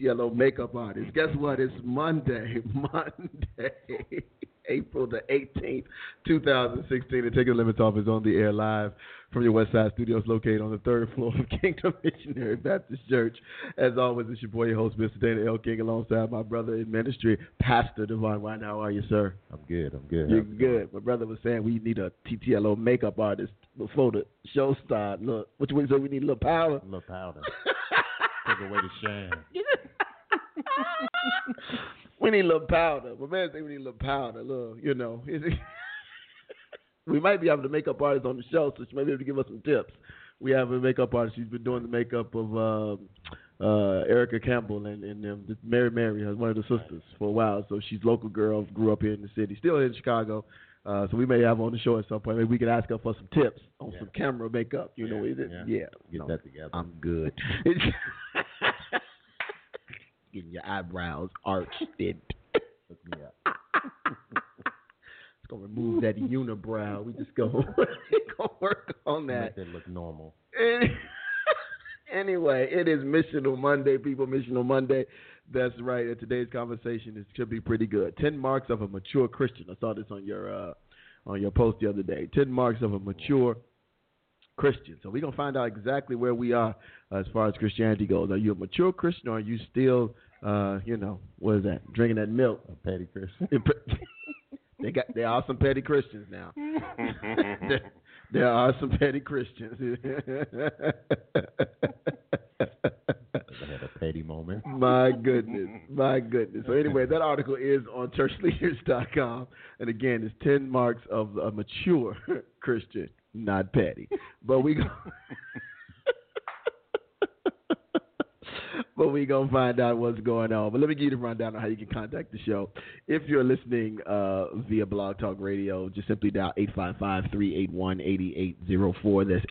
TTLO makeup artist. Guess what? It's Monday, April the 18th, 2016. The Taking the Limits Off is on the air live from your West Side Studios located on the third floor of Kingdom Missionary Baptist Church. As always, it's your boy, your host, Mr. Dana L. King, alongside my brother in ministry, Pastor Devon White. How are you, sir? I'm good. You're good. My brother was saying we need a TTLO makeup artist before the show starts. Look, what you want to say? We need a little powder? A little powder. Take away the shame. We need a little powder. My man said we need a little powder. Look, you know. We might be having a makeup artist on the show, so she might be able to give us some tips. We have a makeup artist. She's been doing the makeup of Erica Campbell and Mary, one of the sisters, for a while. So she's a local girl, grew up here in the city, still in Chicago. So we may have her on the show at some point. Maybe we can ask her for some tips on some camera makeup. You know, is it? Yeah. Get that together. I'm good. Getting your eyebrows arched. Look me up. It's going to remove that unibrow. We just go work on that. Make it look normal. Anyway, it is Missional Monday, people. Missional Monday. That's right. And today's conversation should be pretty good. 10 marks of a mature Christian. I saw this on your post the other day. 10 marks of a mature Christian. So we're going to find out exactly where we are as far as Christianity goes. Are you a mature Christian, or are you still, what is that, drinking that milk? A petty Christian. There are some petty Christians now. There are some petty Christians. I had a petty moment. My goodness. So anyway, that article is on churchleaders.com. And again, it's 10 marks of a mature Christian, not petty. But we going to find out what's going on. But let me give you the rundown on how you can contact the show. If you're listening via Blog Talk Radio, just simply dial 855-381-8804. That's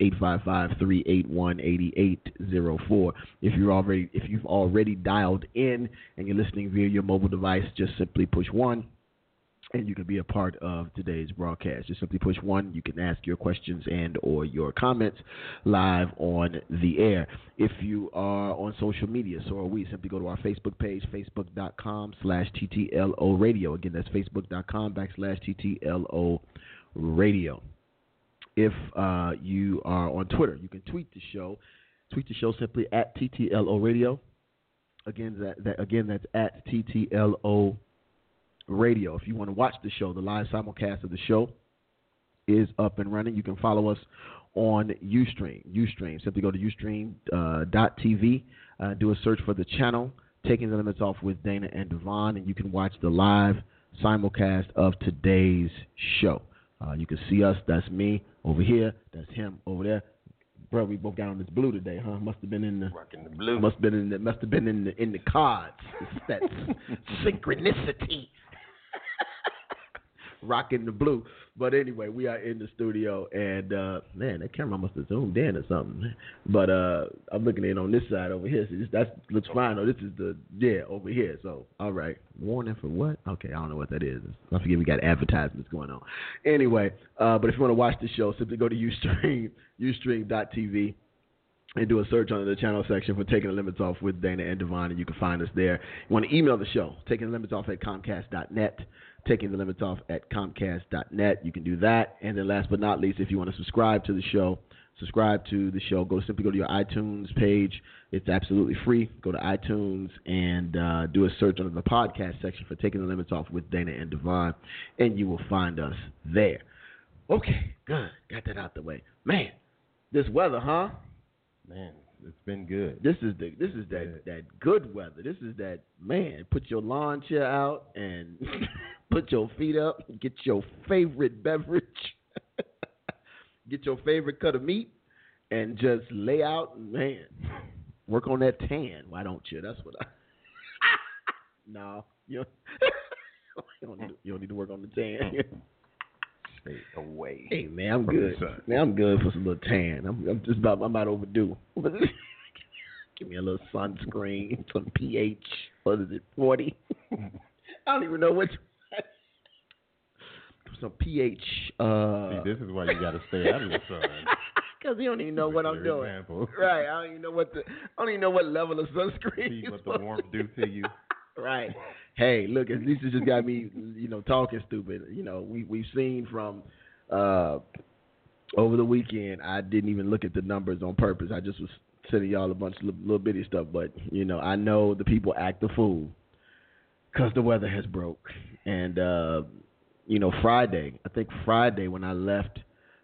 855-381-8804. If you've already dialed in and you're listening via your mobile device, just simply push 1. And you can be a part of today's broadcast. Just simply push 1. You can ask your questions and or your comments live on the air. If you are on social media, so are we. Simply go to our Facebook page, facebook.com/TTLO Radio. Again, that's facebook.com/TTLO Radio. If you are on Twitter, you can tweet the show. Tweet the show simply at TTLO Radio. Again, that's at TTLO Radio. If you want to watch the show, the live simulcast of the show is up and running. You can follow us on Ustream. Simply go to ustream.tv, do a search for the channel, Taking the Limits Off with Dana and Devon, and you can watch the live simulcast of today's show. You can see us. That's me over here. That's him over there. Bro, we both got on this blue today, huh? Must have been in the rocking the blue. Must have been in the cards. It's that synchronicity. Rocking the blue. But anyway, we are in the studio, and man, that camera must have zoomed in or something. But I'm looking in on this side over here. So that looks fine. Oh, this is over here. So all right, warning for what? Okay, I don't know what that is. I forget we got advertisements going on. Anyway, but if you want to watch the show, simply go to ustream.tv. And do a search under the channel section for Taking the Limits Off with Dana and Devon, and you can find us there. You want to email the show, Taking the Limits Off at Comcast.net, Taking the Limits Off at Comcast.net. You can do that. And then last but not least, if you want to subscribe to the show, simply go to your iTunes page. It's absolutely free. Go to iTunes and do a search under the podcast section for Taking the Limits Off with Dana and Devon, and you will find us there. Okay, good. Got that out the way. Man, this weather, huh? Man, it's been good. This is that good weather. This is that, man, put your lawn chair out and put your feet up, get your favorite beverage, get your favorite cut of meat, and just lay out and, man, work on that tan. Why don't you? That's what I No, you don't need to work on the tan. Stay away. Hey man, I'm good. Man, I'm good for some little tan. I'm about overdue. Give me a little sunscreen, some pH. What is it, 40? I don't even know which. Some pH. See, this is why you got to stay out of the sun. Because he don't even know what I'm doing. Example. Right. I don't even know what level of sunscreen. See what the warmth do to you. Right. Hey, look, at least it just got me, talking stupid. We've seen from over the weekend. I didn't even look at the numbers on purpose. I just was sending y'all a bunch of little bitty stuff. But I know the people act the fool because the weather has broke. And Friday, I think Friday when I left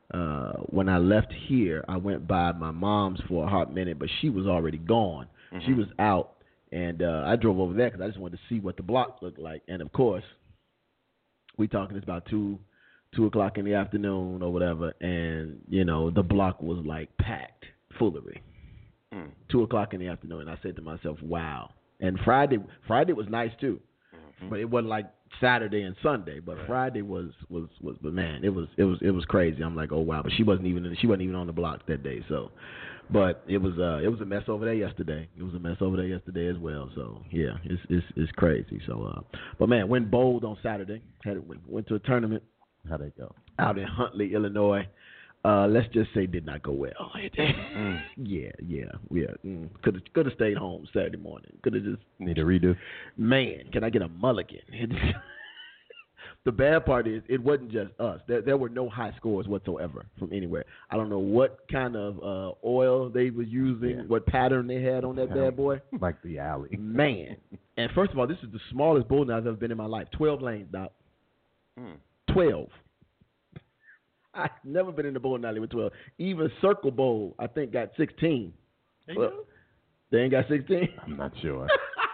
here, I went by my mom's for a hot minute, but she was already gone. Mm-hmm. She was out. And I drove over there because I just wanted to see what the block looked like. And, of course, we talking it's about 2 o'clock in the afternoon or whatever, and, the block was, like, packed, foolery. 2 o'clock in the afternoon. And I said to myself, wow. And Friday was nice, too. Mm-hmm. But it wasn't like Saturday and Sunday. But right. Friday was man, it was crazy. I'm like, oh, wow. But she wasn't even on the block that day, so. But it was a mess over there yesterday. It was a mess over there yesterday as well. So yeah, it's crazy. So but man, went bowled on Saturday. Went to a tournament. How'd it go? Out in Huntley, Illinois. Let's just say did not go well. Yeah. Could have stayed home Saturday morning. Could have just need a redo. Man, can I get a mulligan? The bad part is it wasn't just us. There were no high scores whatsoever from anywhere. I don't know what kind of oil they was using, what pattern they had on that bad boy. Like the alley. Man. And first of all, this is the smallest bowling I've ever been in my life. 12 lanes, Doc. 12. I've never been in the bowling alley with 12. Even Circle Bowl, I think, got 16. Well, they ain't got 16? I'm not sure.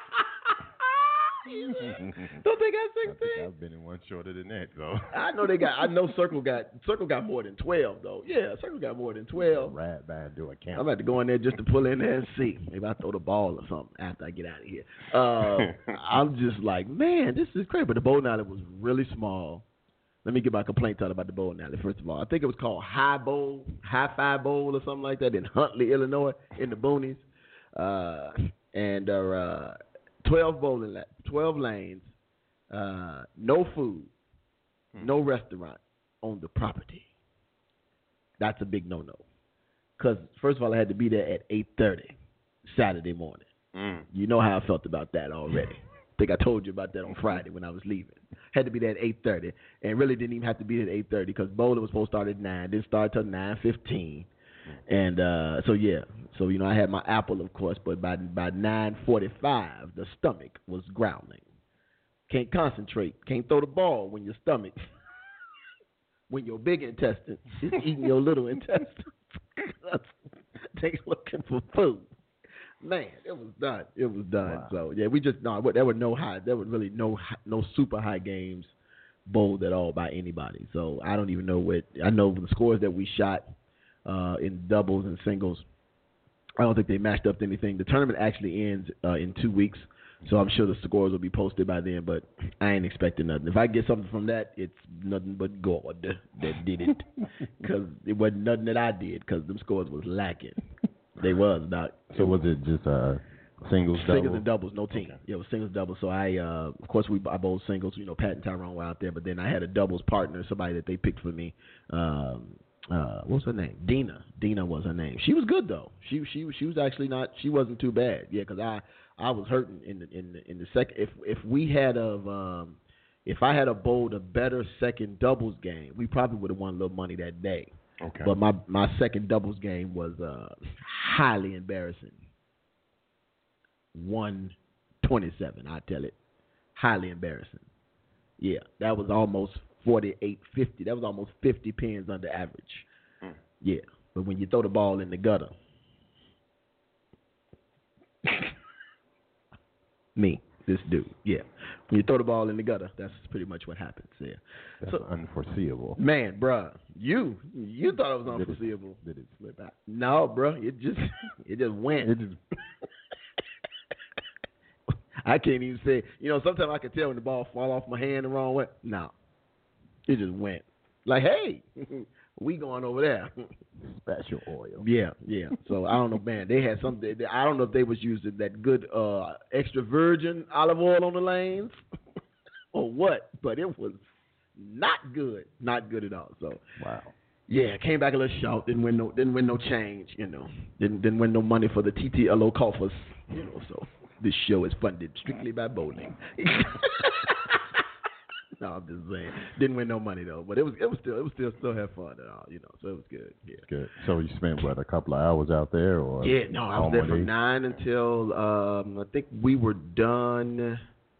Don't they got 16? I think I've been in one shorter than that, though. I know Circle got more than 12 though. Yeah, Circle got more than 12. Right back do a count. I'm about to go in there just to pull in there and see. Maybe I throw the ball or something after I get out of here. I'm just like, man, this is crazy. But the bowling alley was really small. Let me get my complaint out about the bowling alley. First of all, I think it was called High Fi Bowl or something like that in Huntley, Illinois, in the boonies. 12 lanes, no food, no restaurant on the property. That's a big no-no. Because, first of all, I had to be there at 8:30 Saturday morning. You know how I felt about that already. I think I told you about that on Friday when I was leaving. Had to be there at 8:30, and really didn't even have to be there at 8:30 because bowling was supposed to start at 9. Didn't start till 9:15. And so I had my apple, of course, but by 9:45, the stomach was growling. Can't concentrate. Can't throw the ball when your stomach, when your big intestine is eating your little intestine. They looking for food. Man, it was done. Wow. So yeah, there were really no super high games bowled at all by anybody. So I don't even know I know the scores that we shot in doubles and singles. I don't think they matched up to anything. The tournament actually ends in 2 weeks, so I'm sure the scores will be posted by then, but I ain't expecting nothing. If I get something from that, it's nothing but God that did it, because it wasn't nothing that I did, because them scores was lacking. They was, Doc. So was it just singles, doubles? Singles and doubles, no team. Okay. Yeah, it was singles, doubles. So I bowled singles. Pat and Tyrone were out there, but then I had a doubles partner, somebody that they picked for me. What was her name? Dina. Dina was her name. She was good though. She was actually not. She wasn't too bad. Yeah, because I was hurting in the second. If I had bowled a better second doubles game, we probably would have won a little money that day. Okay. But my second doubles game was highly embarrassing. 127, I tell it. Highly embarrassing. Yeah, that was almost 48, 50. That was almost 50 pins under average. Yeah, but when you throw the ball in the gutter, this dude, yeah. When you throw the ball in the gutter, that's pretty much what happens. Yeah, that's unforeseeable. Man, bruh, you thought it was unforeseeable. Did it slip out? No, bruh, it just went. I can't even say. Sometimes I can tell when the ball fall off my hand the wrong way. No, it just went. Like, hey, we going over there. Special oil. Yeah. So I don't know, man. They had something. I don't know if they was using that good extra virgin olive oil on the lanes or what, but it was not good. Not good at all. So wow. Yeah, came back a little short. Didn't win no change. You know, didn't win no money for the TTLO coffers. You know, so this show is funded strictly by bowling. No, I'm just saying. Didn't win no money though, but it was still have fun and all. You know, so it was good. Yeah. Good. So you spent a couple of hours out there, or? Yeah, no, I was there from 9 until I think we were done.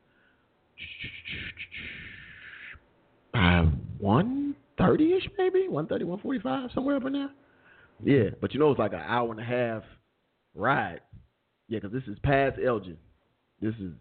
1:30ish, maybe 1:30, 1:45, somewhere up in there. Yeah, but you know it's like an hour and a half ride. Yeah, because this is past Elgin. This is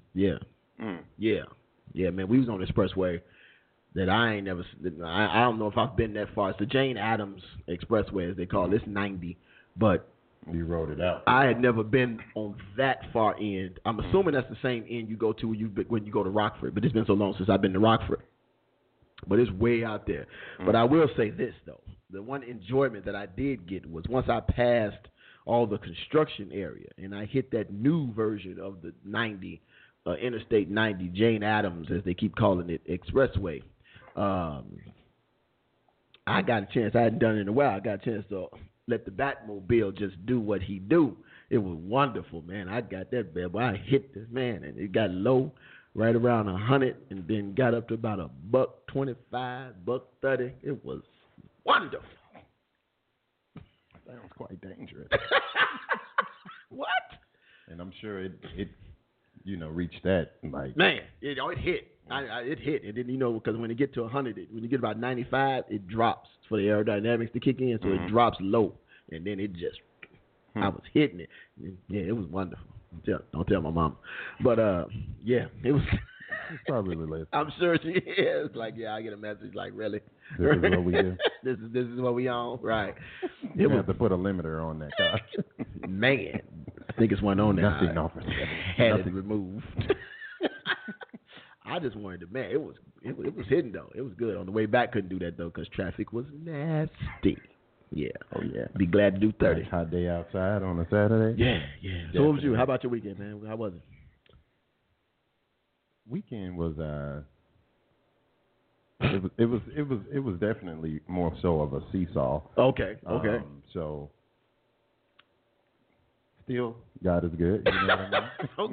yeah, man. We was on the expressway that I ain't never. I don't know if I've been that far. It's the Jane Addams Expressway, as they call it. It's 90, but you rode it out. I had never been on that far end. I'm assuming that's the same end you go to when you go to Rockford, but it's been so long since I've been to Rockford. But it's way out there. But I will say this, though. The one enjoyment that I did get was once I passed all the construction area and I hit that new version of the 90, Interstate 90, Jane Addams, as they keep calling it, expressway. I got a chance. I hadn't done it in a while. I got a chance to let the Batmobile just do what he do. It was wonderful, man. I got that bad boy. I hit this, man, and it got low, right around 100, and then got up to about $125, $130. It was wonderful. Sounds quite dangerous. What? And I'm sure it reached that, like, man, it hit. It hit, and then because when you get to 100, when you get about 95, it drops for the aerodynamics to kick in, so it drops low, and then it just, I was hitting it. Yeah, it was wonderful. Don't tell my mom, but yeah, it was. It's probably related. I'm sure she is. Like, yeah, I get a message like, really? This is what we do. This is what we on, right? You have to put a limiter on that car. Man, I think it's one on there. Nothing offered. Had it removed. I just wanted to, man, it was hitting though. It was good. On the way back, couldn't do that though because traffic was nasty. Yeah. Oh yeah. Be glad to do 30. Nice hot day outside on a Saturday. Yeah. So what was you? How about your weekend, man? How was it? Weekend was it was definitely more so of a seesaw. Okay. So still, God is good. You know what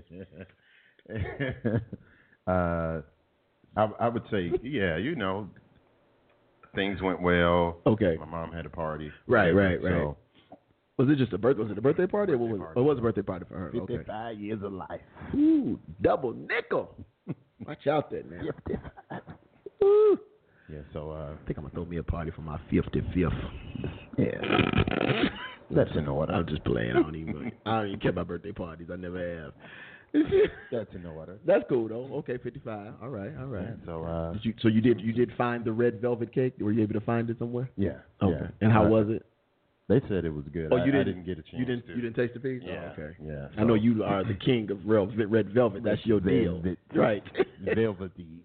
I mean? I would say, yeah, things went well. Okay. My mom had a party. Right. So, was it just a birthday? Was it a birthday party? Or what was a birthday party for her? 55 years of life. Ooh, double nickel. Watch out there, man. 55. Ooh. Yeah, so I think I'm gonna throw me a party for my 55th. Yeah. That's in order. I'm just playing. I don't even care about birthday parties. I never have. That's in order. That's cool though. Okay, 55. All right. Yeah, so you did find the red velvet cake? Were you able to find it somewhere? Yeah. Okay. Yeah. And how was it? They said it was good. Oh, I didn't get a chance. You didn't taste the piece? Yeah. Oh, okay. Yeah. I know you are the king of red velvet. That's your deal. Right. Velvety.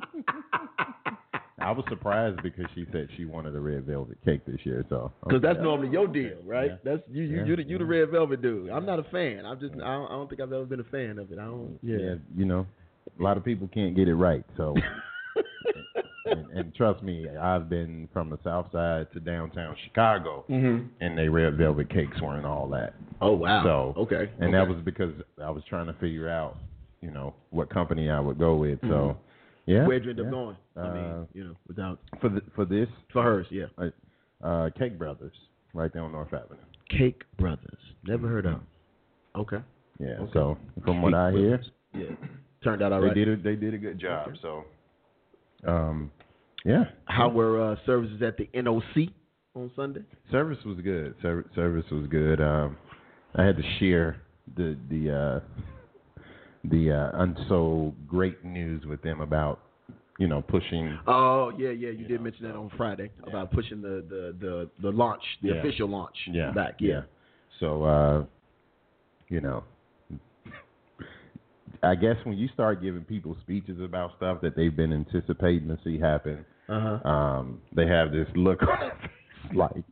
I was surprised because she said she wanted a red velvet cake this year. So because that's normally your deal, right? Yeah. That's you the red velvet dude. I'm not a fan. I don't think I've ever been a fan of it. I don't. Yeah. A lot of people can't get it right. So. And trust me, I've been from the South Side to downtown Chicago, and they red velvet cakes weren't all that. Oh wow! So okay, that was because I was trying to figure out, what company I would go with. So, yeah. Where'd you end up going? Without for this for hers, yeah. Cake Brothers, right there on North Avenue. Cake Brothers, never heard of. Okay. Yeah. Okay. So from what I hear, turned out all right. They did a good job. Okay. So. Yeah. How were services at the NOC on Sunday? Service was good. Service was good. I had to share the unso great news with them about pushing. Oh yeah, you did mention that on Friday about pushing the launch, the official launch back. Yeah. So I guess when you start giving people speeches about stuff that they've been anticipating to see happen, they have this look on their face like,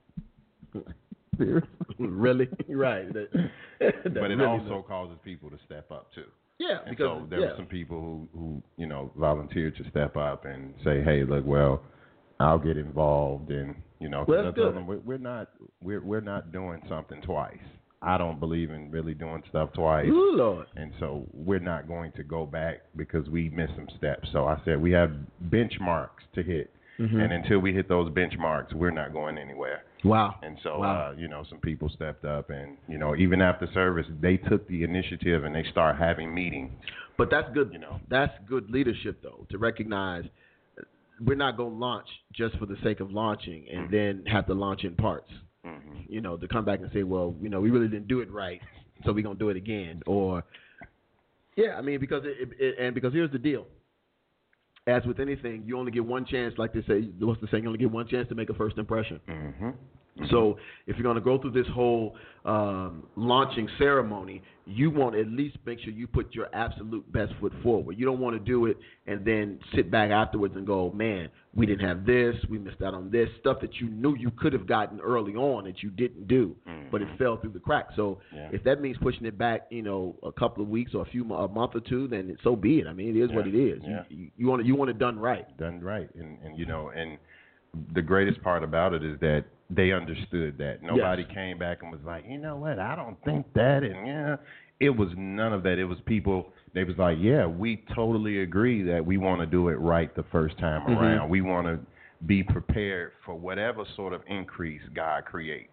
really? Right. But it really also causes people to step up too. Yeah, and because so there were some people who volunteered to step up and say, hey, look, well, I'll get involved, and Well, 'cause that's I told good. them we're not doing something twice. I don't believe in really doing stuff twice. Ooh, Lord. And so we're not going to go back because we missed some steps. So I said we have benchmarks to hit. And until we hit those benchmarks, we're not going anywhere. Wow. And so, Wow. some people stepped up, and, even after service, they took the initiative and they start having meetings. But that's good. That's good leadership, though, to recognize we're not going to launch just for the sake of launching and then have to launch in parts. To come back and say, well, we really didn't do it right, so we're going to do it again. Or, because because here's the deal. As with anything, you only get one chance, like they say, what's the saying? You only get one chance to make a first impression. So if you're going to go through this whole launching ceremony, you want to at least make sure you put your absolute best foot forward. You don't want to do it and then sit back afterwards and go, man, we didn't have this, we missed out on this, stuff that you knew you could have gotten early on that you didn't do, but it fell through the cracks. So if that means pushing it back, a couple of weeks or a month or two, then so be it. I mean, it is what it is. Yeah. You want it done right. Done right. And the greatest part about it is that they understood that. Nobody came back and was like, you know what, I don't think that. And it was none of that. It was people, they was like, yeah, we totally agree that we want to do it right the first time around. We want to be prepared for whatever sort of increase God creates.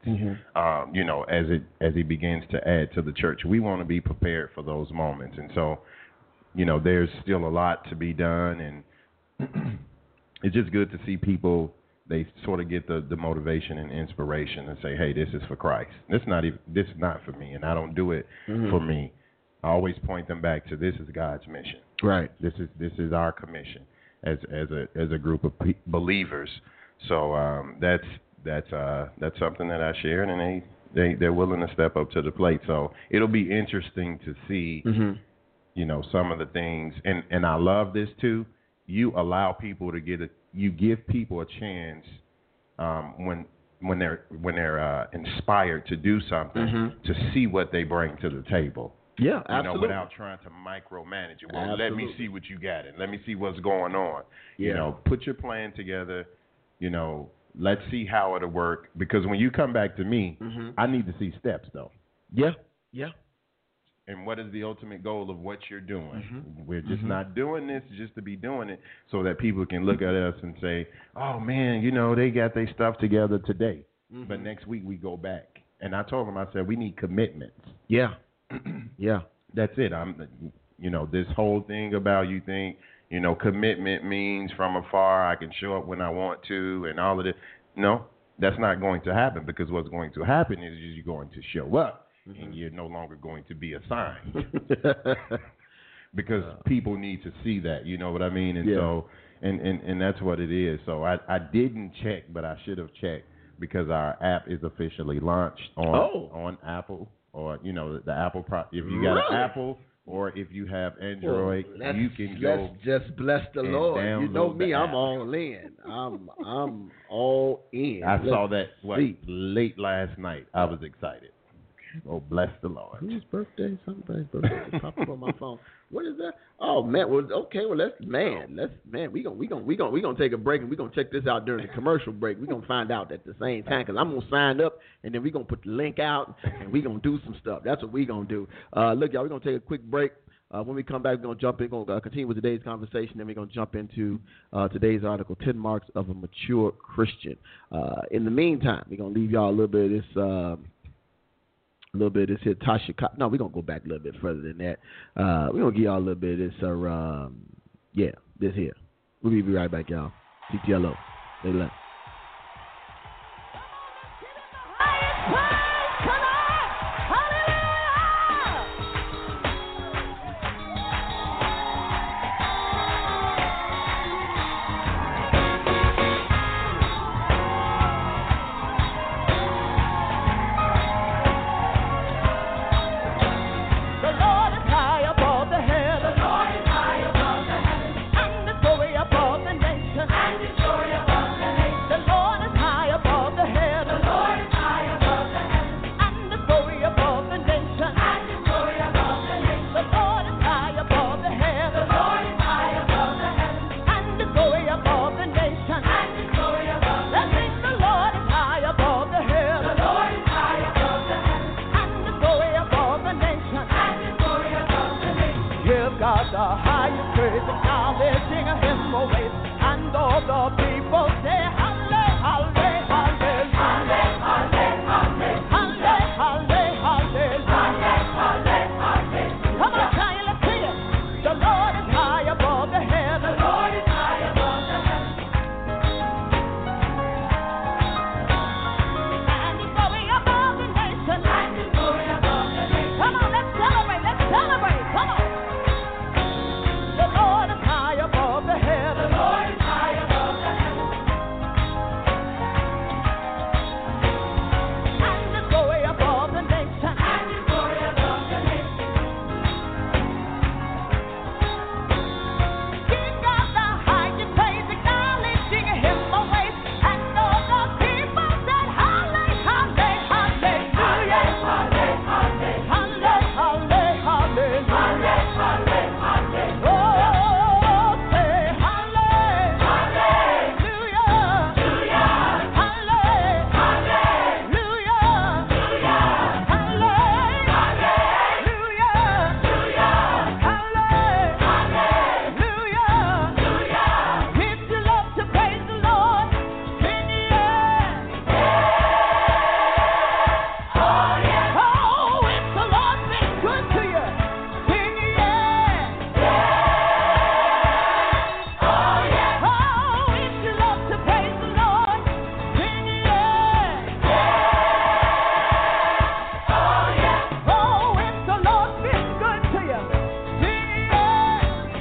As he begins to add to the church, we want to be prepared for those moments. And so, there's still a lot to be done, and it's just good to see people. They sort of get the motivation and inspiration and say, hey, this is for Christ. This is not for me, and I don't do it for me. I always point them back to this is God's mission. Right. This is our commission as a group of believers. So that's something that I share, and they're willing to step up to the plate. So it'll be interesting to see, some of the things, and I love this too. You allow people to you give people a chance when they're inspired to do something to see what they bring to the table. Yeah, absolutely. Without trying to micromanage it. Well, let me see what you got and let me see what's going on. Yeah. Put your plan together. Let's see how it'll work. Because when you come back to me, I need to see steps, though. Yeah, yeah. And what is the ultimate goal of what you're doing? We're just not doing this just to be doing it so that people can look at us and say, oh, man, they got their stuff together today. But next week we go back. And I told them, I said, we need commitments. Yeah. Yeah. That's it. This whole thing about you think, commitment means from afar I can show up when I want to and all of this. No, that's not going to happen, because what's going to happen is you're going to show up. And you're no longer going to be assigned because people need to see that, you know what I mean? And so, and that's what it is. So I didn't check, but I should have checked, because our app is officially launched on Apple, or, the Apple. If you got an Apple, or if you have Android, you can go. Let's just bless the Lord. You know me, I'm all in. I'm all in. I saw that late last night. I was excited. Oh, bless the Lord. Whose birthday? Somebody's birthday just popped up on my phone. What is that? Oh, man. Well, okay. Well, we gonna take a break, and we gonna check this out during the commercial break. We gonna find out at the same time, because I'm gonna sign up, and then we gonna put the link out, and we gonna do some stuff. That's what we gonna do. Look, y'all, we gonna take a quick break. When we come back, we're gonna jump in. We're gonna continue with today's conversation, then we're gonna jump into today's article, 10 Marks of a Mature Christian. In the meantime, we're gonna leave y'all a little bit of this. A little bit of this here, Tasha. No, we're going to go back a little bit further than that. We're going to give y'all a little bit of this, this here. We'll be right back, y'all. TTLO. Stay left. And the glory above the nation. got the highest praise, acknowledging him always. And all the people say, Halle, Halle, Hallelujah. Halle, Halle, Halle, Halle, Hallelujah. Come on, Zion, let's sing it. The Lord is high above the heavens. The Lord is high above the heavens. And he's going above the nation. And he's going above the nation. Come on, let's celebrate. Let's celebrate. Come on. The Lord is high above the heavens. The Lord is high above the heavens. And he's going above the nation. And he's going above the nation. He got the highest praise, acknowledging him always. And all the people said, Halle, Halle, Hallelujah. Halle, Halle, Halle, Halle, Hallelujah. Oh, say Halle, Hallelujah. Halle, Hallelujah. Halle, Hallelujah. If you love to praise the Lord, sing yes. Oh, yeah. Oh, if the Lord's been good to you, sing yes. Oh, yeah. Oh, if you love to praise the Lord, sing yes. Oh, yeah. Oh, if the Lord's been good to you, sing yes.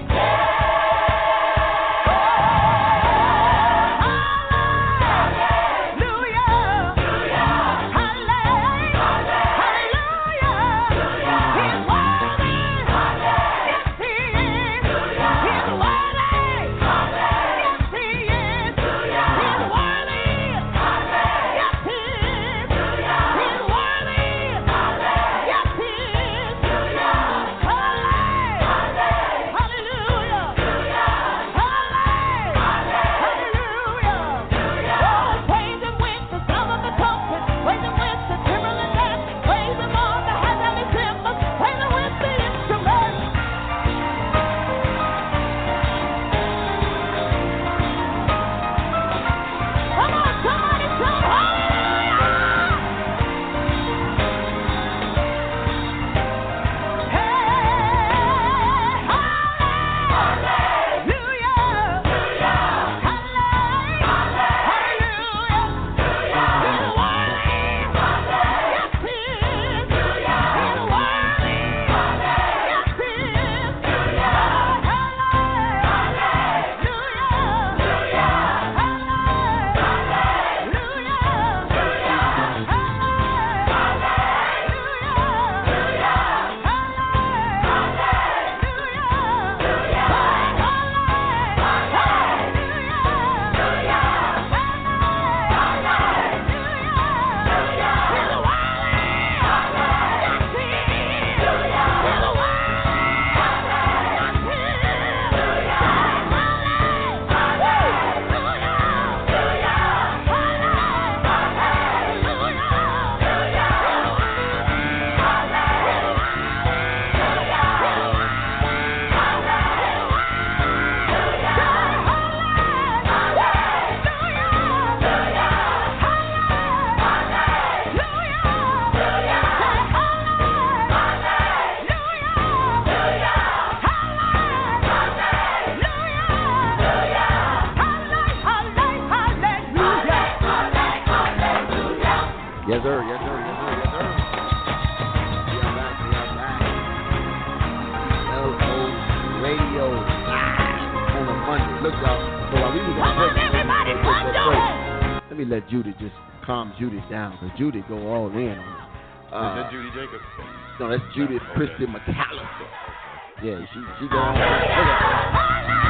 Yes, sir. Yes, sir. Yes, sir. Yes, sir. We are back. We are back. LO Radio live on a Monday. Look, y'all. So while we was on break, Everybody, clap your hands. let me let Judy just calm Judy down, because Judy go all in on it. Is that Judy Jacobs? No, that's Judy Christy McAllister. Yeah, she go all in.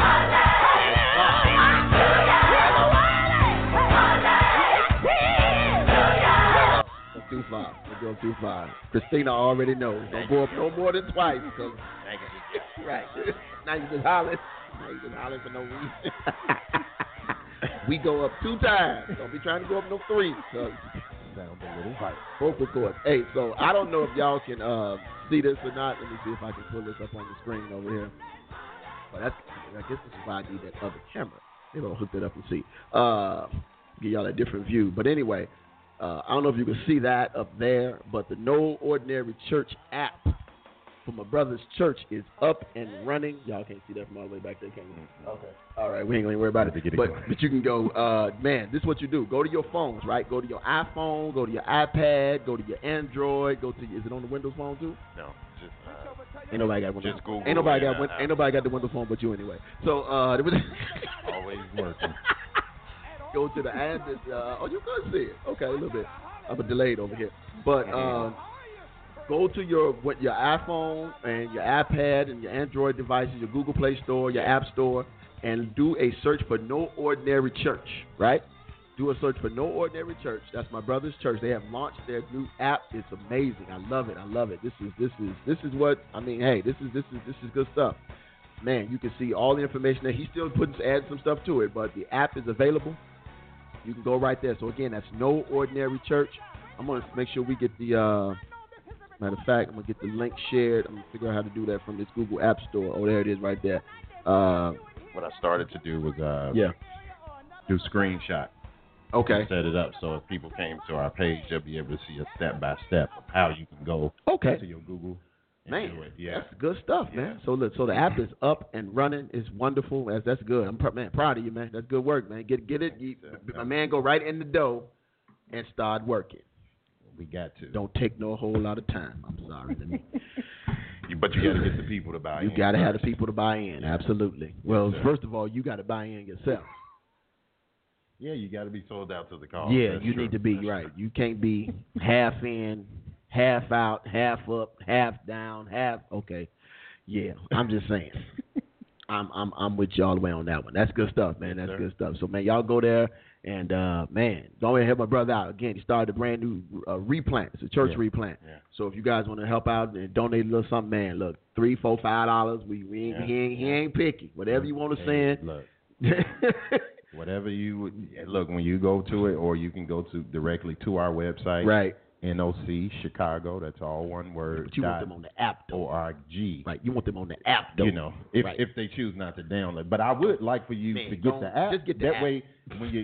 Too far. We're going too far. Christina already knows. Don't go up no more than twice. Cause, right. Now you just hollering. Now you just hollering for no reason. We go up 2 times. Don't be trying to go up no 3. Cause Sounds a little hype. both records. Hey, so I don't know if y'all can see this or not. Let me see if I can pull this up on the screen over here. But I guess this is why I need that other camera. Maybe I'll hook that up and see. Give y'all a different view. But anyway, I don't know if you can see that up there, but the No Ordinary Church app for my brother's church is up and running. Y'all can't see that from all the way back there, can you? Okay. All right, we ain't going to worry about it. But you can go, man, this is what you do. Go to your phones, right? Go to your iPhone, go to your iPad, go to your Android, is it on the Windows phone too? No, just ain't nobody got Windows. Just Google. Ain't nobody got the Windows phone but you anyway. So always working. Go to the ad. You can see it. Okay, a little bit. I'm delayed over here, but go to your iPhone and your iPad and your Android devices, your Google Play Store, your App Store, and do a search for No Ordinary Church. Right? Do a search for No Ordinary Church. That's my brother's church. They have launched their new app. It's amazing. I love it. This is what I mean. Hey, this is good stuff. Man, you can see all the information there. He's still adding some stuff to it, but the app is available. You can go right there. So again, that's No Ordinary Church. I'm gonna make sure we get the. Matter of fact, I'm going to get the link shared. I'm going to figure out how to do that from this Google App Store. Oh, there it is right there. What I started to do was do screenshot. Okay. Set it up so if people came to our page, they'll be able to see a step-by-step of how you can go to your Google and do it. Yeah. That's good stuff, man. So look, the app is up and running. It's wonderful. That's good. I'm proud of you, man. That's good work, man. Get it. My man, go right in the dough and start working. We got to. Don't take no whole lot of time. I'm sorry. But you got to get the people to buy in. You got to have the people to buy in. Absolutely. Well, first of all, you got to buy in yourself. Yeah, you got to be sold out to the cause. Yeah, you need to be right. You can't be half in, half out, half up, half down, half. Okay. Yeah, I'm just saying. I'm with you all the way on that one. That's good stuff, man. That's good stuff. So, man, y'all go there. And, man, don't help my brother out. Again, he started a brand new replant. It's a church replant. Yeah. So if you guys want to help out and donate a little something, man, look, $3, $4, $5. He ain't picky. Whatever you want to send. Look, whatever you look, when you go to it, or you can go directly to our website. Right. NOC Chicago. That's all one word. But you want them on the app, though. .org. Right. You want them on the app, though. You know, if they choose not to download. But I would like for you to get the app. Just get the that app. Way,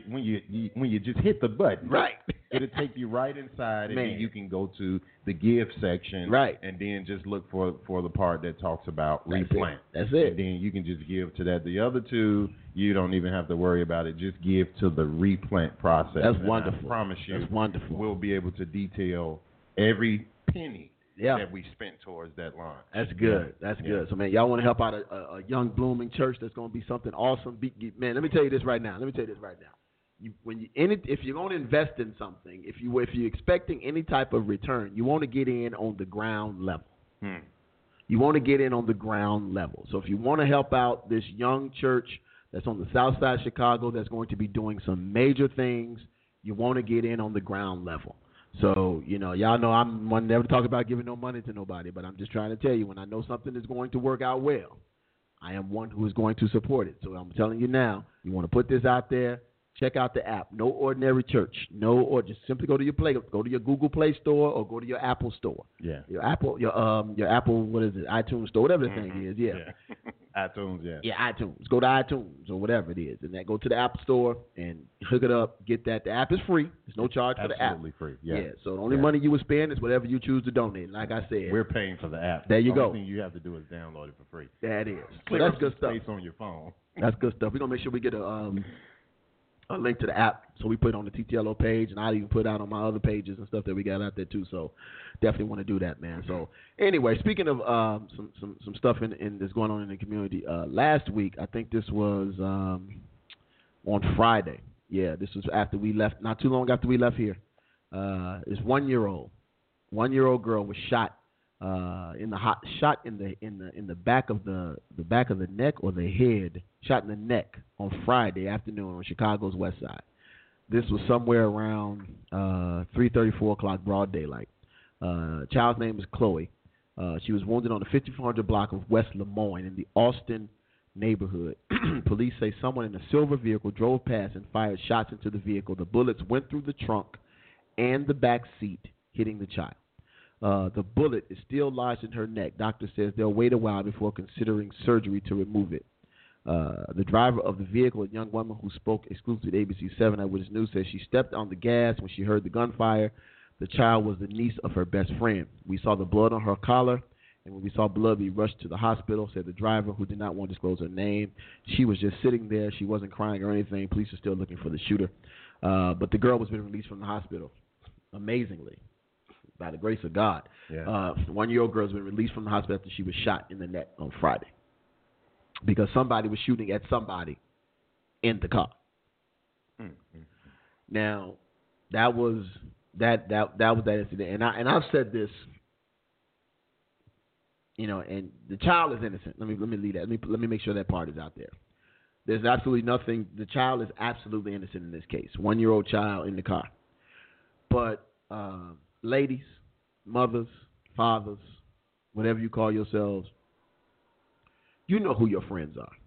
when you just hit the button, right, it'll take you right inside, and then you can go to the give section, right, and then just look for the part that talks about replant. That's it. And then you can just give to that. The other two, you don't even have to worry about it. Just give to the replant process. That's and wonderful. I promise you, that's wonderful. We'll be able to detail every penny that we spent towards that launch. That's good. That's good. So, man, y'all want to help out a young blooming church that's going to be something awesome. Man, let me tell you this right now. If you're going to invest in something, if you're expecting any type of return, you want to get in on the ground level. You want to get in on the ground level. So if you want to help out this young church that's on the south side of Chicago that's going to be doing some major things, you want to get in on the ground level. So, y'all know I'm one never to talk about giving no money to nobody, but I'm just trying to tell you, when I know something is going to work out well, I am one who is going to support it. So I'm telling you now, you want to put this out there, check out the app, No Ordinary Church. Just simply go to your Google Play Store or go to your Apple Store. Yeah. Your Apple, what is it, iTunes Store, whatever the thing is, iTunes, Yeah, iTunes. Go to iTunes or whatever it is, and then go to the App Store and hook it up. Get that. The app is free. There's no charge for the app. Absolutely free. Yeah. So the only money you would spend is whatever you choose to donate. Like I said, we're paying for the app. There you go. The only thing you have to do is download it for free. That is. So that's good stuff. Space on your phone. That's good stuff. We're gonna make sure we get a link to the app, so we put it on the TTLO page, and I even put out on my other pages and stuff that we got out there too. So definitely want to do that, man. So anyway, speaking of some stuff in that's going on in the community, last week, I think this was on Friday. Yeah, this was after we left, not too long after we left here. This 1-year-old girl was shot in the back of the neck or the head, shot in the neck on Friday afternoon on Chicago's west side. This was somewhere around 3:30, 4 o'clock, broad daylight. Child's name is Chloe. She was wounded on the 5400 block of West Lemoyne in the Austin neighborhood. Police say someone in a silver vehicle drove past and fired shots into the vehicle. The bullets went through the trunk and the back seat, hitting the child. The bullet is still lodged in her neck. Doctor says they'll wait a while before considering surgery to remove it. The driver of the vehicle, a young woman who spoke exclusively to ABC 7 Eyewitness News, says she stepped on the gas when she heard the gunfire. The child was the niece of her best friend. We saw the blood on her collar, and when we saw blood, we rushed to the hospital, said the driver, who did not want to disclose her name. She was just sitting there. She wasn't crying or anything. Police are still looking for the shooter. But the girl was being released from the hospital, amazingly, by the grace of God. Yeah. 1-year-old girl has been released from the hospital after she was shot in the neck on Friday because somebody was shooting at somebody in the car. Mm-hmm. Now, that was that incident, and I've said this, and the child is innocent. Let me leave that. Let me make sure that part is out there. There's absolutely nothing. The child is absolutely innocent in this case. 1-year-old child in the car, but ladies, mothers, fathers, whatever you call yourselves, you know who your friends are.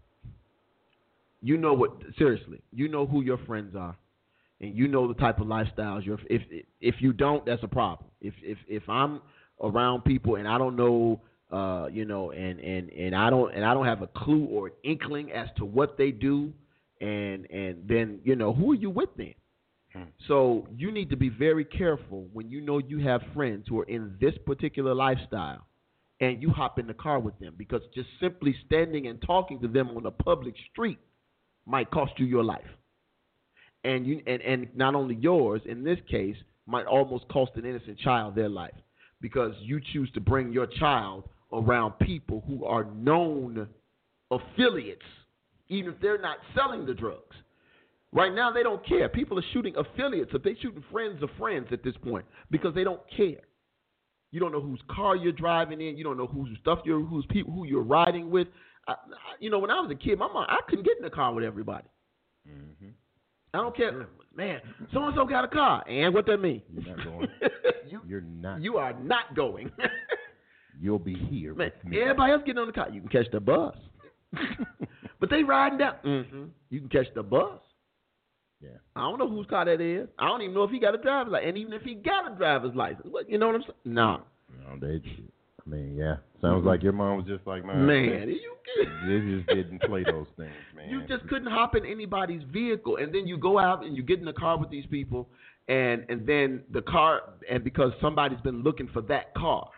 You know you know who your friends are, and you know the type of lifestyles if you don't, that's a problem. If I'm around people and I don't know, and I don't have a clue or an inkling as to what they do, and then who are you with then? So you need to be very careful when you know you have friends who are in this particular lifestyle and you hop in the car with them, because just simply standing and talking to them on a public street might cost you your life. And not only yours, in this case, might almost cost an innocent child their life, because you choose to bring your child around people who are known affiliates, even if they're not selling the drugs. Right now, they don't care. People are shooting affiliates. If they're shooting friends of friends at this point, because they don't care. You don't know whose car you're driving in. You don't know who you're riding with. When I was a kid, my mom, I couldn't get in the car with everybody. Mm-hmm. I don't care. Man, so-and-so got a car. And what that mean? You're not going. You're not. You are not going. You'll be here with me. Everybody else getting on the car. You can catch the bus. But they riding down. Mm-hmm. You can catch the bus. Yeah. I don't know whose car that is. I don't even know if he got a driver's license. And even if he got a driver's license, you know what I'm saying? No. Yeah. Sounds like your mom was just like mine. Man, you just didn't play those things, man. You just couldn't hop in anybody's vehicle, and then you go out and you get in the car with these people, and then the car, and because somebody's been looking for that car,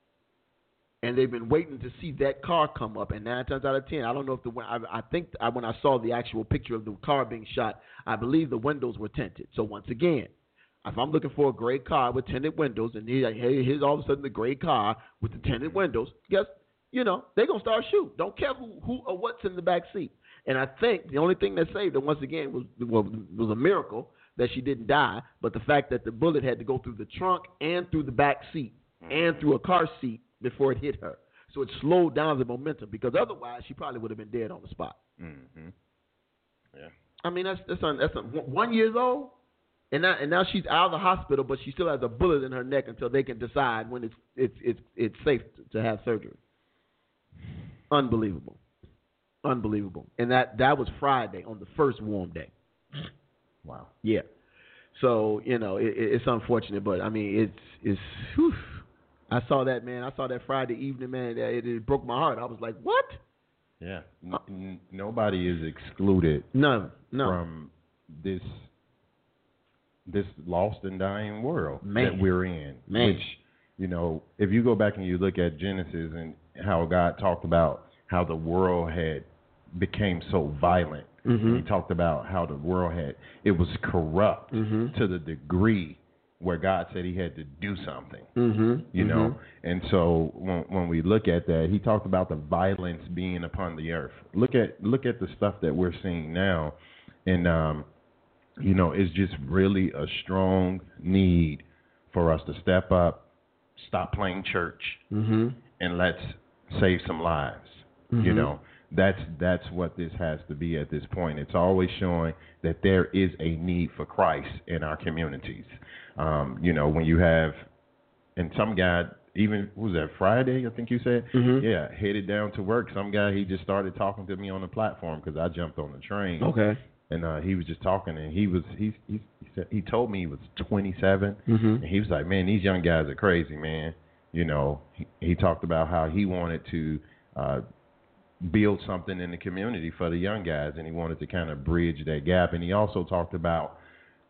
and they've been waiting to see that car come up, and 9 times out of 10, I don't know if I think when I saw the actual picture of the car being shot, I believe the windows were tinted. So once again, if I'm looking for a gray car with tinted windows, and here's all of a sudden the gray car with the tinted windows, guess, they're going to start shooting. Don't care who or what's in the back seat. And I think the only thing that saved her, once again, was a miracle that she didn't die, but the fact that the bullet had to go through the trunk and through the back seat and through a car seat before it hit her. So it slowed down the momentum, because otherwise she probably would have been dead on the spot. Mm-hmm. Yeah. I mean, that's 1 year old, and now she's out of the hospital, but she still has a bullet in her neck until they can decide when it's safe to have surgery. Unbelievable. And that was Friday on the first warm day. Wow. Yeah. So it's unfortunate, but I mean it's. Whew. I saw that, man. I saw that Friday evening, man. It broke my heart. I was like, what? Yeah. Nobody is excluded. No. From this lost and dying world that we're in. Man. Which, if you go back and you look at Genesis and how God talked about how the world had became so violent. Mm-hmm. He talked about how the world it was corrupt to the degree where God said he had to do something, you know? And so when we look at that, he talked about the violence being upon the earth. Look at the stuff that we're seeing now. And, it's just really a strong need for us to step up, stop playing church, and let's save some lives. That's what this has to be at this point. It's always showing that there is a need for Christ in our communities. When you have, and some guy, even, what was that, Friday, I think you said? Headed down to work. Some guy, he just started talking to me on the platform because I jumped on the train. Okay. and he was just talking, and he told me he was 27, and he was like, man, these young guys are crazy, man. You know, he talked about how he wanted to build something in the community for the young guys, and he wanted to kind of bridge that gap. And he also talked about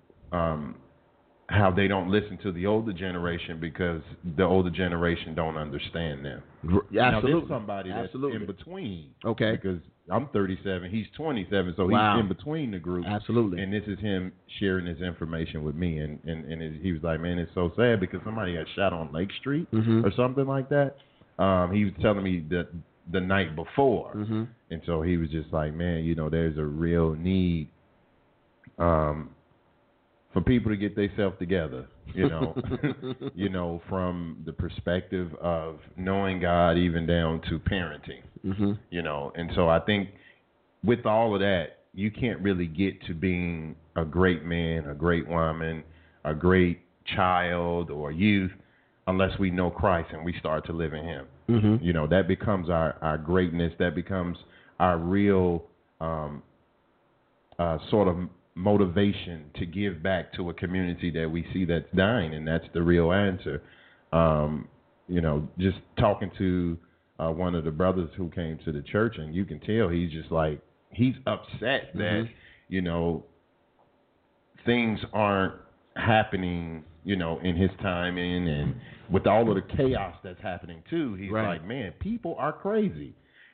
how they don't listen to the older generation because the older generation don't understand them. Absolutely. Now, there's somebody that's in between. Okay. Because I'm 37, he's 27, so Wow. he's in between the group. Absolutely. And this is him sharing his information with me. And he was like, man, it's so sad because somebody got shot on Lake Street or something like that. He was telling me that the night before. And so he was just like, man, you know, there's a real need for people to get themselves together, you know, you know, from the perspective of knowing God even down to parenting, you know. And so I think with all of that, you can't really get to being a great man, a great woman, a great child or youth unless we know Christ and we start to live in him. You know, that becomes our greatness. That becomes our real sort of motivation to give back to a community that we see that's dying, and that's the real answer. You know, just talking to one of the brothers who came to the church, and you can tell he's just like, he's upset that, you know, things aren't happening, you know, in his timing, and with all of the chaos that's happening too, he's like, man, people are crazy.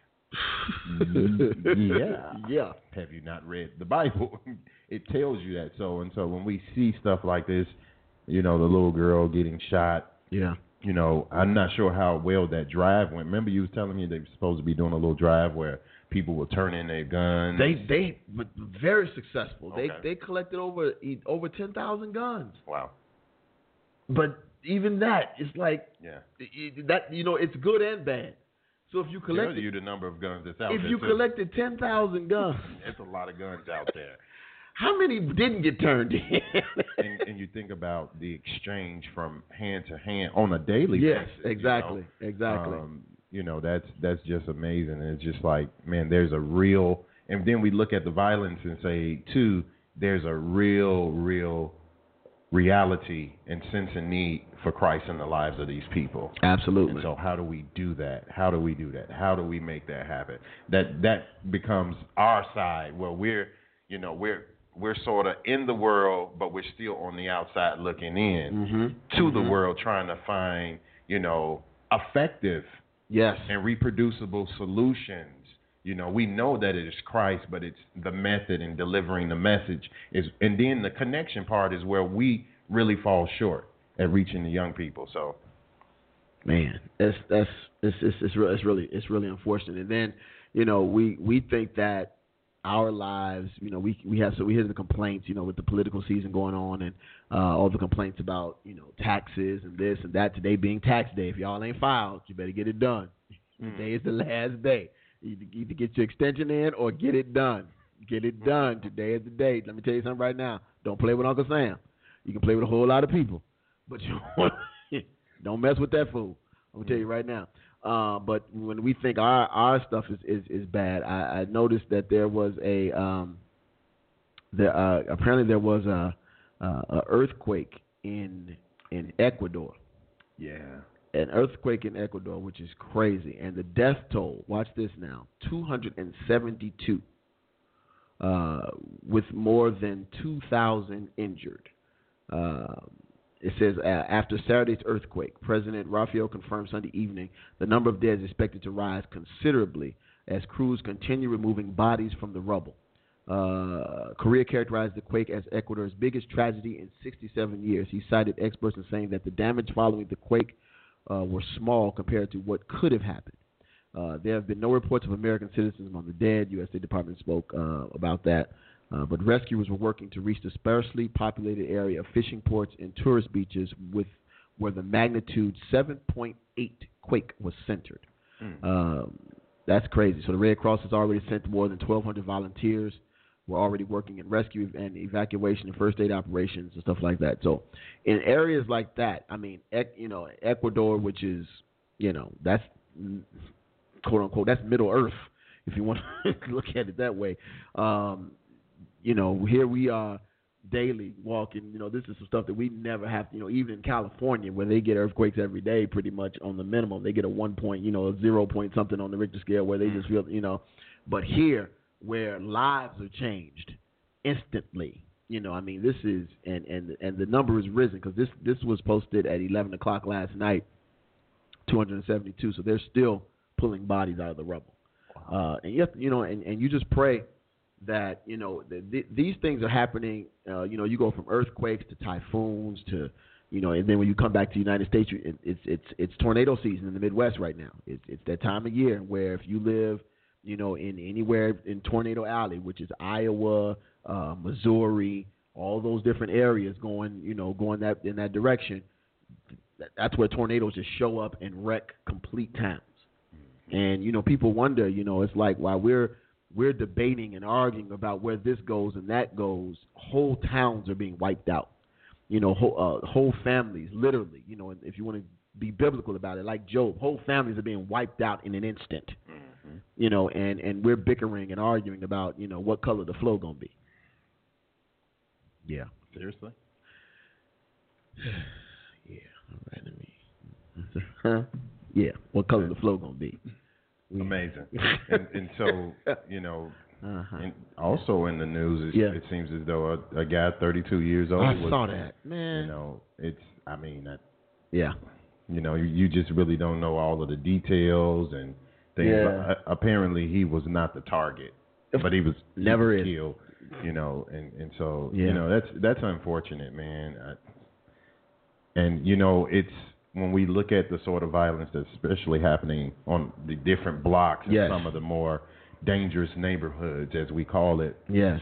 Yeah. Have you not read the Bible? It tells you that. So when we see stuff like this, you know, the little girl getting shot. Yeah. You know, I'm not sure how well that drive went. Remember, you was telling me they were supposed to be doing a little drive where people will turn in their guns. They were very successful. Okay. They collected over 10,000 guns. Wow. But even that, it's like that, you know, it's good and bad. So if you collected, tells you the number of guns that's out there. If you collected 10,000 guns, that's a lot of guns out there. How many didn't get turned in? and you think about the exchange from hand to hand on a daily basis. Yes, exactly, exactly. You know, that's just amazing. And it's just like, man, there's a real, and then we look at the violence and say, too, there's a real reality and sense and need for Christ in the lives of these people. Absolutely. And so how do we do that? How do we do that? How do we make that happen? That becomes our side where we're sort of in the world, but we're still on the outside looking in to the world, trying to find, you know, effective and reproducible solutions. You know, we know that it is Christ, but it's the method in delivering the message and then the connection part is where we really fall short at reaching the young people. So, man, it's really unfortunate. And then, you know, we think that our lives, you know, we hear the complaints, you know, with the political season going on and all the complaints about, you know, taxes and this and that. Today being tax day, if y'all ain't filed, you better get it done. Today is the last day. You either get your extension in or get it done. Get it done. Today is the day. Let me tell you something right now. Don't play with Uncle Sam. You can play with a whole lot of people, but you don't mess with that fool. I'm gonna tell you right now. But when we think our stuff is bad, I noticed that there was apparently there was a earthquake in Ecuador. Yeah. An earthquake in Ecuador, which is crazy. And the death toll, watch this now, 272, with more than 2,000 injured. It says, after Saturday's earthquake, President Rafael confirmed Sunday evening the number of dead is expected to rise considerably as crews continue removing bodies from the rubble. Korea characterized the quake as Ecuador's biggest tragedy in 67 years. He cited experts in saying that the damage following the quake were small compared to what could have happened. There have been no reports of American citizens among the dead. U.S. State Department spoke about that. But rescuers were working to reach the sparsely populated area of fishing ports and tourist beaches where the magnitude 7.8 quake was centered. That's crazy. So the Red Cross has already sent more than 1,200 volunteers. We're already working in rescue and evacuation and first aid operations and stuff like that. So in areas like that, I mean, you know, Ecuador, which is, you know, that's quote unquote, that's Middle Earth, if you want to look at it that way. here we are daily walking. This is some stuff that we never have. Even in California, where they get earthquakes every day, pretty much on the minimum, they get a 1 point, a 0 point something on the Richter scale, where they just feel, But here, where lives are changed instantly, this is and the number is risen, because this was posted at 11 o'clock last night, 272. So they're still pulling bodies out of the rubble. And you have to, and you just pray that these things are happening. You go from earthquakes to typhoons to and then when you come back to the United States, it's tornado season in the Midwest right now. It's that time of year where if you live in anywhere in Tornado Alley, which is Iowa, Missouri, all those different areas going that in that direction, that's where tornadoes just show up and wreck complete towns. And people wonder, it's like while we're debating and arguing about where this goes and that goes, whole towns are being wiped out. Whole families, literally. If you want to be biblical about it, like Job, whole families are being wiped out in an instant. And we're bickering and arguing about what color the flow gonna be. Yeah. Seriously? Yeah. All right. Yeah. What color the flow gonna be? Amazing. and so and also in the news, it seems as though a guy 32 years old. I saw that, man. You just really don't know all of the details and things. Yeah. Apparently, he was not the target, but he was never killed. And so that's unfortunate, man. It's when we look at the sort of violence that's especially happening on the different blocks in some of the more dangerous neighborhoods, as we call it. Yes.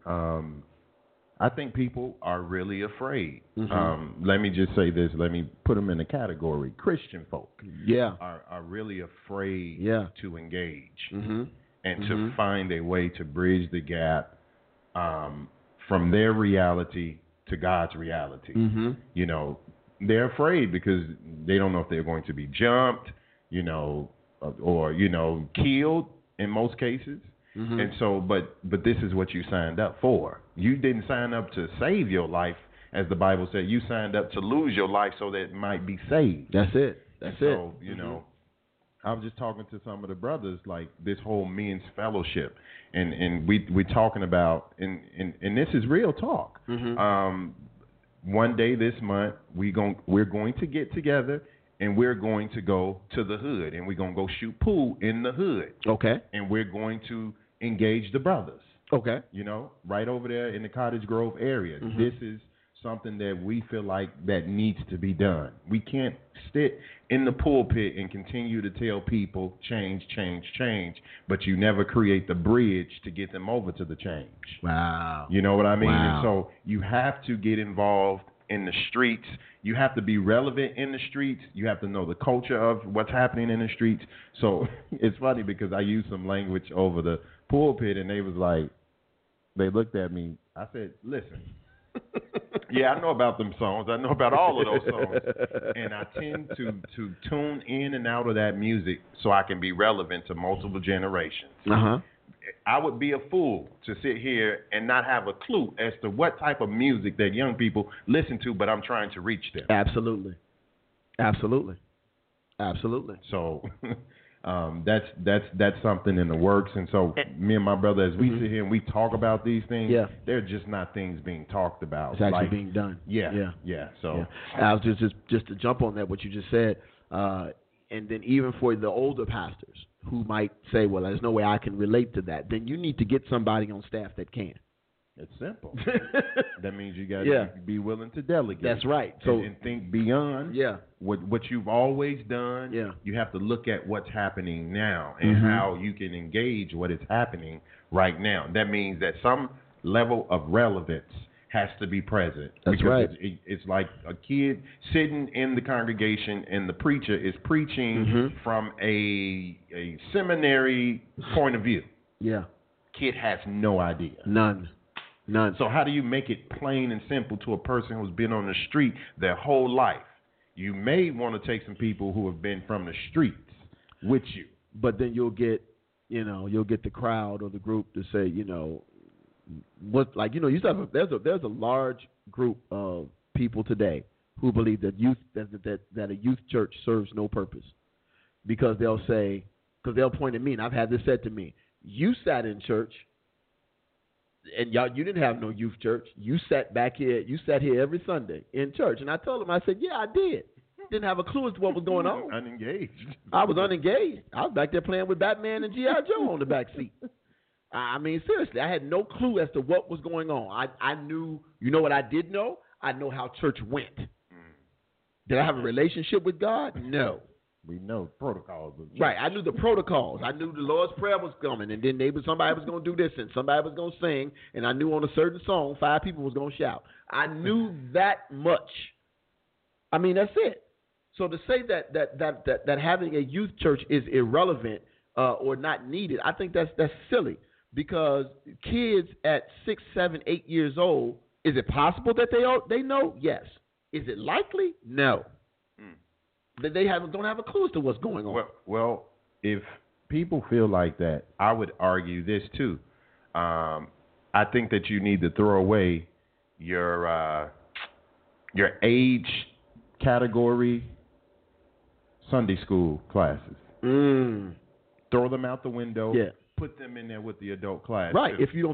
I think people are really afraid. Let me just say this. Let me put them in a category. Christian folk are really afraid to engage and to find a way to bridge the gap from their reality to God's reality. They're afraid because they don't know if they're going to be jumped, or killed in most cases. And so, but this is what you signed up for. You didn't sign up to save your life, as the Bible said. You signed up to lose your life so that it might be saved. That's it. So, I was just talking to some of the brothers, like this whole men's fellowship, and we're talking about, and this is real talk. One day this month, we're going to get together. And we're going to go to the hood, and we're going to go shoot pool in the hood. Okay. And we're going to engage the brothers. Okay. Right over there in the Cottage Grove area. This is something that we feel like that needs to be done. We can't sit in the pulpit and continue to tell people change, change, change, but you never create the bridge to get them over to the change. Wow. You know what I mean? Wow. And so you have to get involved in the streets. You have to be relevant in the streets. You have to know the culture of what's happening in the streets. So it's funny because I used some language over the pulpit, and they was like, they looked at me. I said, listen, I know about them songs. I know about all of those songs. And I tend to tune in and out of that music so I can be relevant to multiple generations. I would be a fool to sit here and not have a clue as to what type of music that young people listen to, but I'm trying to reach them. Absolutely. So that's something in the works. And so me and my brother, as we sit here and we talk about these things, they're just not things being talked about. It's actually being done. So I was just to jump on that, what you just said, and then even for the older pastors who might say, well, there's no way I can relate to that, then you need to get somebody on staff that can. It's simple. That means you got to be willing to delegate. That's right. So and think beyond what you've always done. You have to look at what's happening now and how you can engage what is happening right now. That means that some level of relevance has to be present. That's because right. It's like a kid sitting in the congregation and the preacher is preaching from a seminary point of view. Kid has no idea. None. So how do you make it plain and simple to a person who's been on the street their whole life? You may want to take some people who have been from the streets with you. But then you'll get the crowd or the group to say, what, like, you used to have there's a large group of people today who believe that that a youth church serves no purpose, because they'll point at me, and I've had this said to me: you sat in church, and you didn't have no youth church. You sat back here. You sat here every Sunday in church, and I told them, I said, yeah, I did. Didn't have a clue as to what was going on. Unengaged. I was unengaged. I was back there playing with Batman and G.I. Joe on the back seat. I mean, seriously, I had no clue as to what was going on. I knew, what I did know? I know how church went. Did I have a relationship with God? No. We know protocols. Right, I knew the protocols. I knew the Lord's Prayer was coming, and then somebody was going to do this, and somebody was going to sing, and I knew on a certain song 5 people was going to shout. I knew that much. I mean, that's it. So to say that having a youth church is irrelevant or not needed, I think that's silly, because kids at 6, 7, 8 years old, is it possible that they know? Yes. Is it likely? No. That they don't have a clue as to what's going on. Well, if people feel like that, I would argue this too. I think that you need to throw away your age category Sunday school classes. Throw them out the window. Yeah. Put them in there with the adult class. Right. Too. If you don't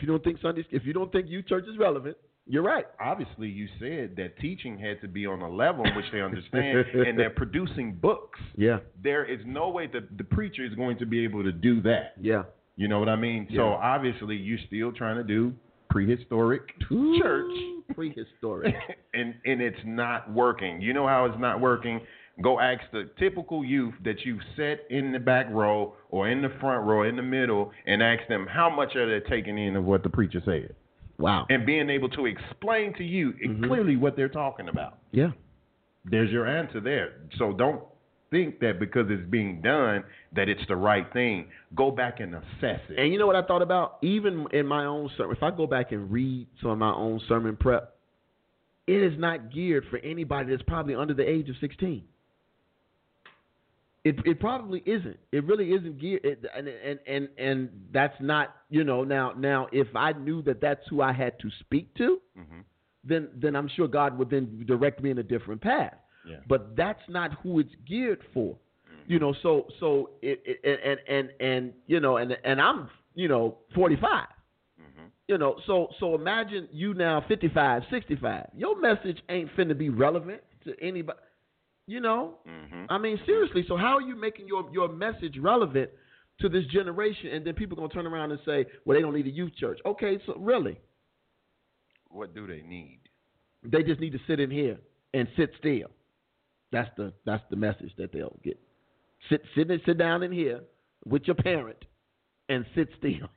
think youth church is relevant, you're right. Obviously, you said that teaching had to be on a level in which they understand, and they're producing books. Yeah. There is no way that the preacher is going to be able to do that. Yeah. You know what I mean? Yeah. So obviously, you're still trying to do prehistoric church. Prehistoric. and it's not working. You know how it's not working? Go ask the typical youth that you set in the back row or in the front row, in the middle, and ask them how much are they taking in of what the preacher said. Wow. And being able to explain to you clearly what they're talking about. Yeah. There's your answer there. So don't think that because it's being done that it's the right thing. Go back and assess it. And you know what I thought about? Even in my own sermon, if I go back and read some of my own sermon prep, it is not geared for anybody that's probably under the age of 16. It probably isn't. It really isn't geared, and that's not, Now if I knew that that's who I had to speak to, then I'm sure God would then direct me in a different path. Yeah. But that's not who it's geared for. So I'm 45. So imagine you now 55, 65. Your message ain't finna be relevant to anybody. I mean, seriously. So how are you making your message relevant to this generation? And then people are going to turn around and say, well, they don't need a youth church. Okay, so really? What do they need? They just need to sit in here and sit still. That's the message that they'll get. Sit down in here with your parent and sit still.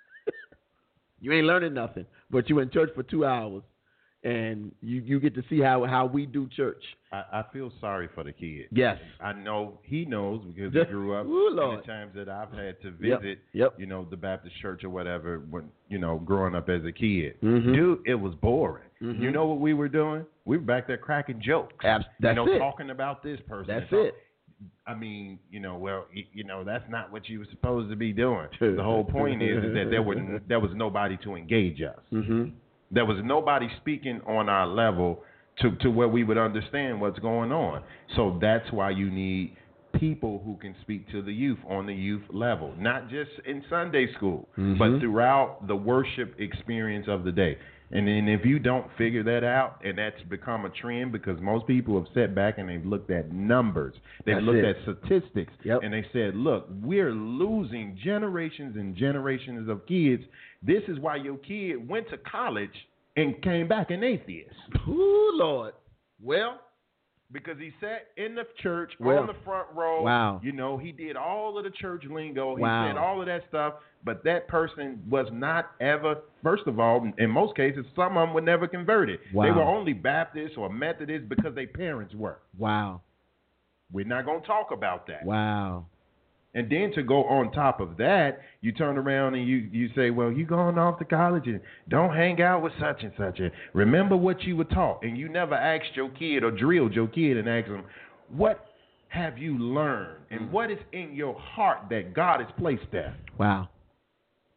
You ain't learning nothing, but you in church for 2 hours. And you get to see how we do church. I feel sorry for the kid. Yes. I know he knows because he grew up in the times that I've had to visit, the Baptist church or whatever, when, growing up as a kid. Dude, it was boring. You know what we were doing? We were back there cracking jokes. That's it. Talking about this person. That's it. I mean, that's not what you were supposed to be doing. The whole point is that there was nobody to engage us. There was nobody speaking on our level to where we would understand what's going on. So that's why you need people who can speak to the youth on the youth level, not just in Sunday school, but throughout the worship experience of the day. And then if you don't figure that out, and that's become a trend because most people have sat back and they've looked at numbers. They've looked at statistics. And they said, look, we're losing generations and generations of kids. This is why your kid went to college and came back an atheist. Ooh, Lord. Well, because he sat in the church on the front row. Wow. He did all of the church lingo. He said all of that stuff. But that person was not ever, first of all, in most cases, some of them were never converted. Wow. They were only Baptist or Methodist because their parents were. Wow. We're not going to talk about that. Wow. And then to go on top of that, you turn around and you say, well, you going off to college and don't hang out with such and such. And remember what you were taught. And you never asked your kid or drilled your kid and asked them, what have you learned? And what is in your heart that God has placed there? Wow.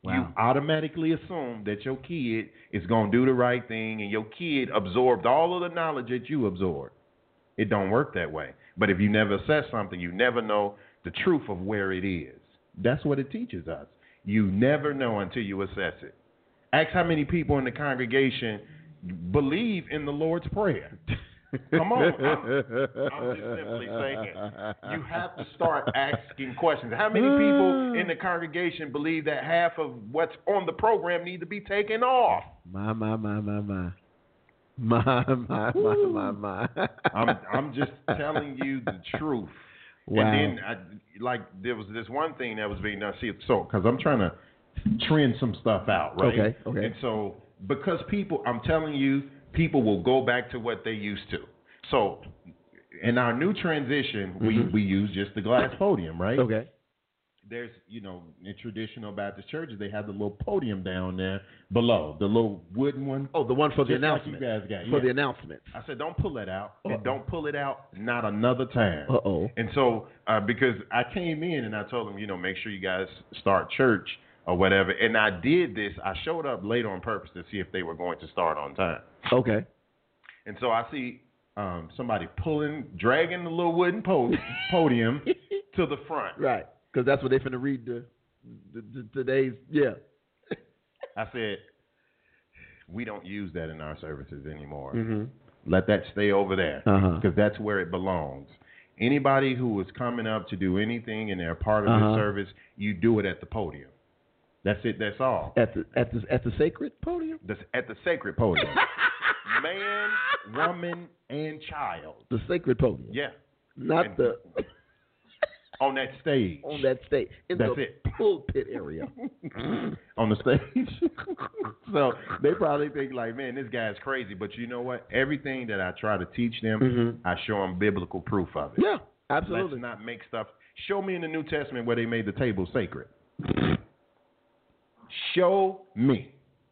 You automatically assume that your kid is going to do the right thing and your kid absorbed all of the knowledge that you absorbed. It don't work that way. But if you never assess something, you never know the truth of where it is. That's what it teaches us. You never know until you assess it. Ask how many people in the congregation believe in the Lord's Prayer. Come on. I'm just simply saying. You have to start asking questions. How many people in the congregation believe that half of what's on the program need to be taken off? My. I'm just telling you the truth. Wow. And then, there was this one thing that was being done. See, so, because I'm trying to trend some stuff out, right? Okay. And so, because people, I'm telling you, people will go back to what they used to. So, in our new transition, we use just the glass podium, right? Okay. There's, in traditional Baptist churches, they have the little podium down there below, the little wooden one. Oh, the one for the Just like announcement. you guys got. For Yeah. the announcements. I said, don't pull it out, and don't pull it out not another time. Uh-oh. And so, because I came in and I told them, make sure you guys start church or whatever. And I did this. I showed up late on purpose to see if they were going to start on time. Okay. And so I see somebody dragging the little wooden podium to the front. Right. Because that's what they're finna read today's, yeah. I said, we don't use that in our services anymore. Mm-hmm. Let that stay over there because that's where it belongs. Anybody who is coming up to do anything and they're part of the service, you do it at the podium. That's it. That's all. At the sacred podium? At the sacred podium. Man, woman, and child. The sacred podium. Yeah. Not the... On that stage. On that stage. In That's the it. pulpit area. On the stage. So they probably think like, man, this guy's crazy. But you know what? Everything that I try to teach them, I show them biblical proof of it. Yeah, absolutely. Let's not make stuff. Show me in the New Testament where they made the table sacred. Show me.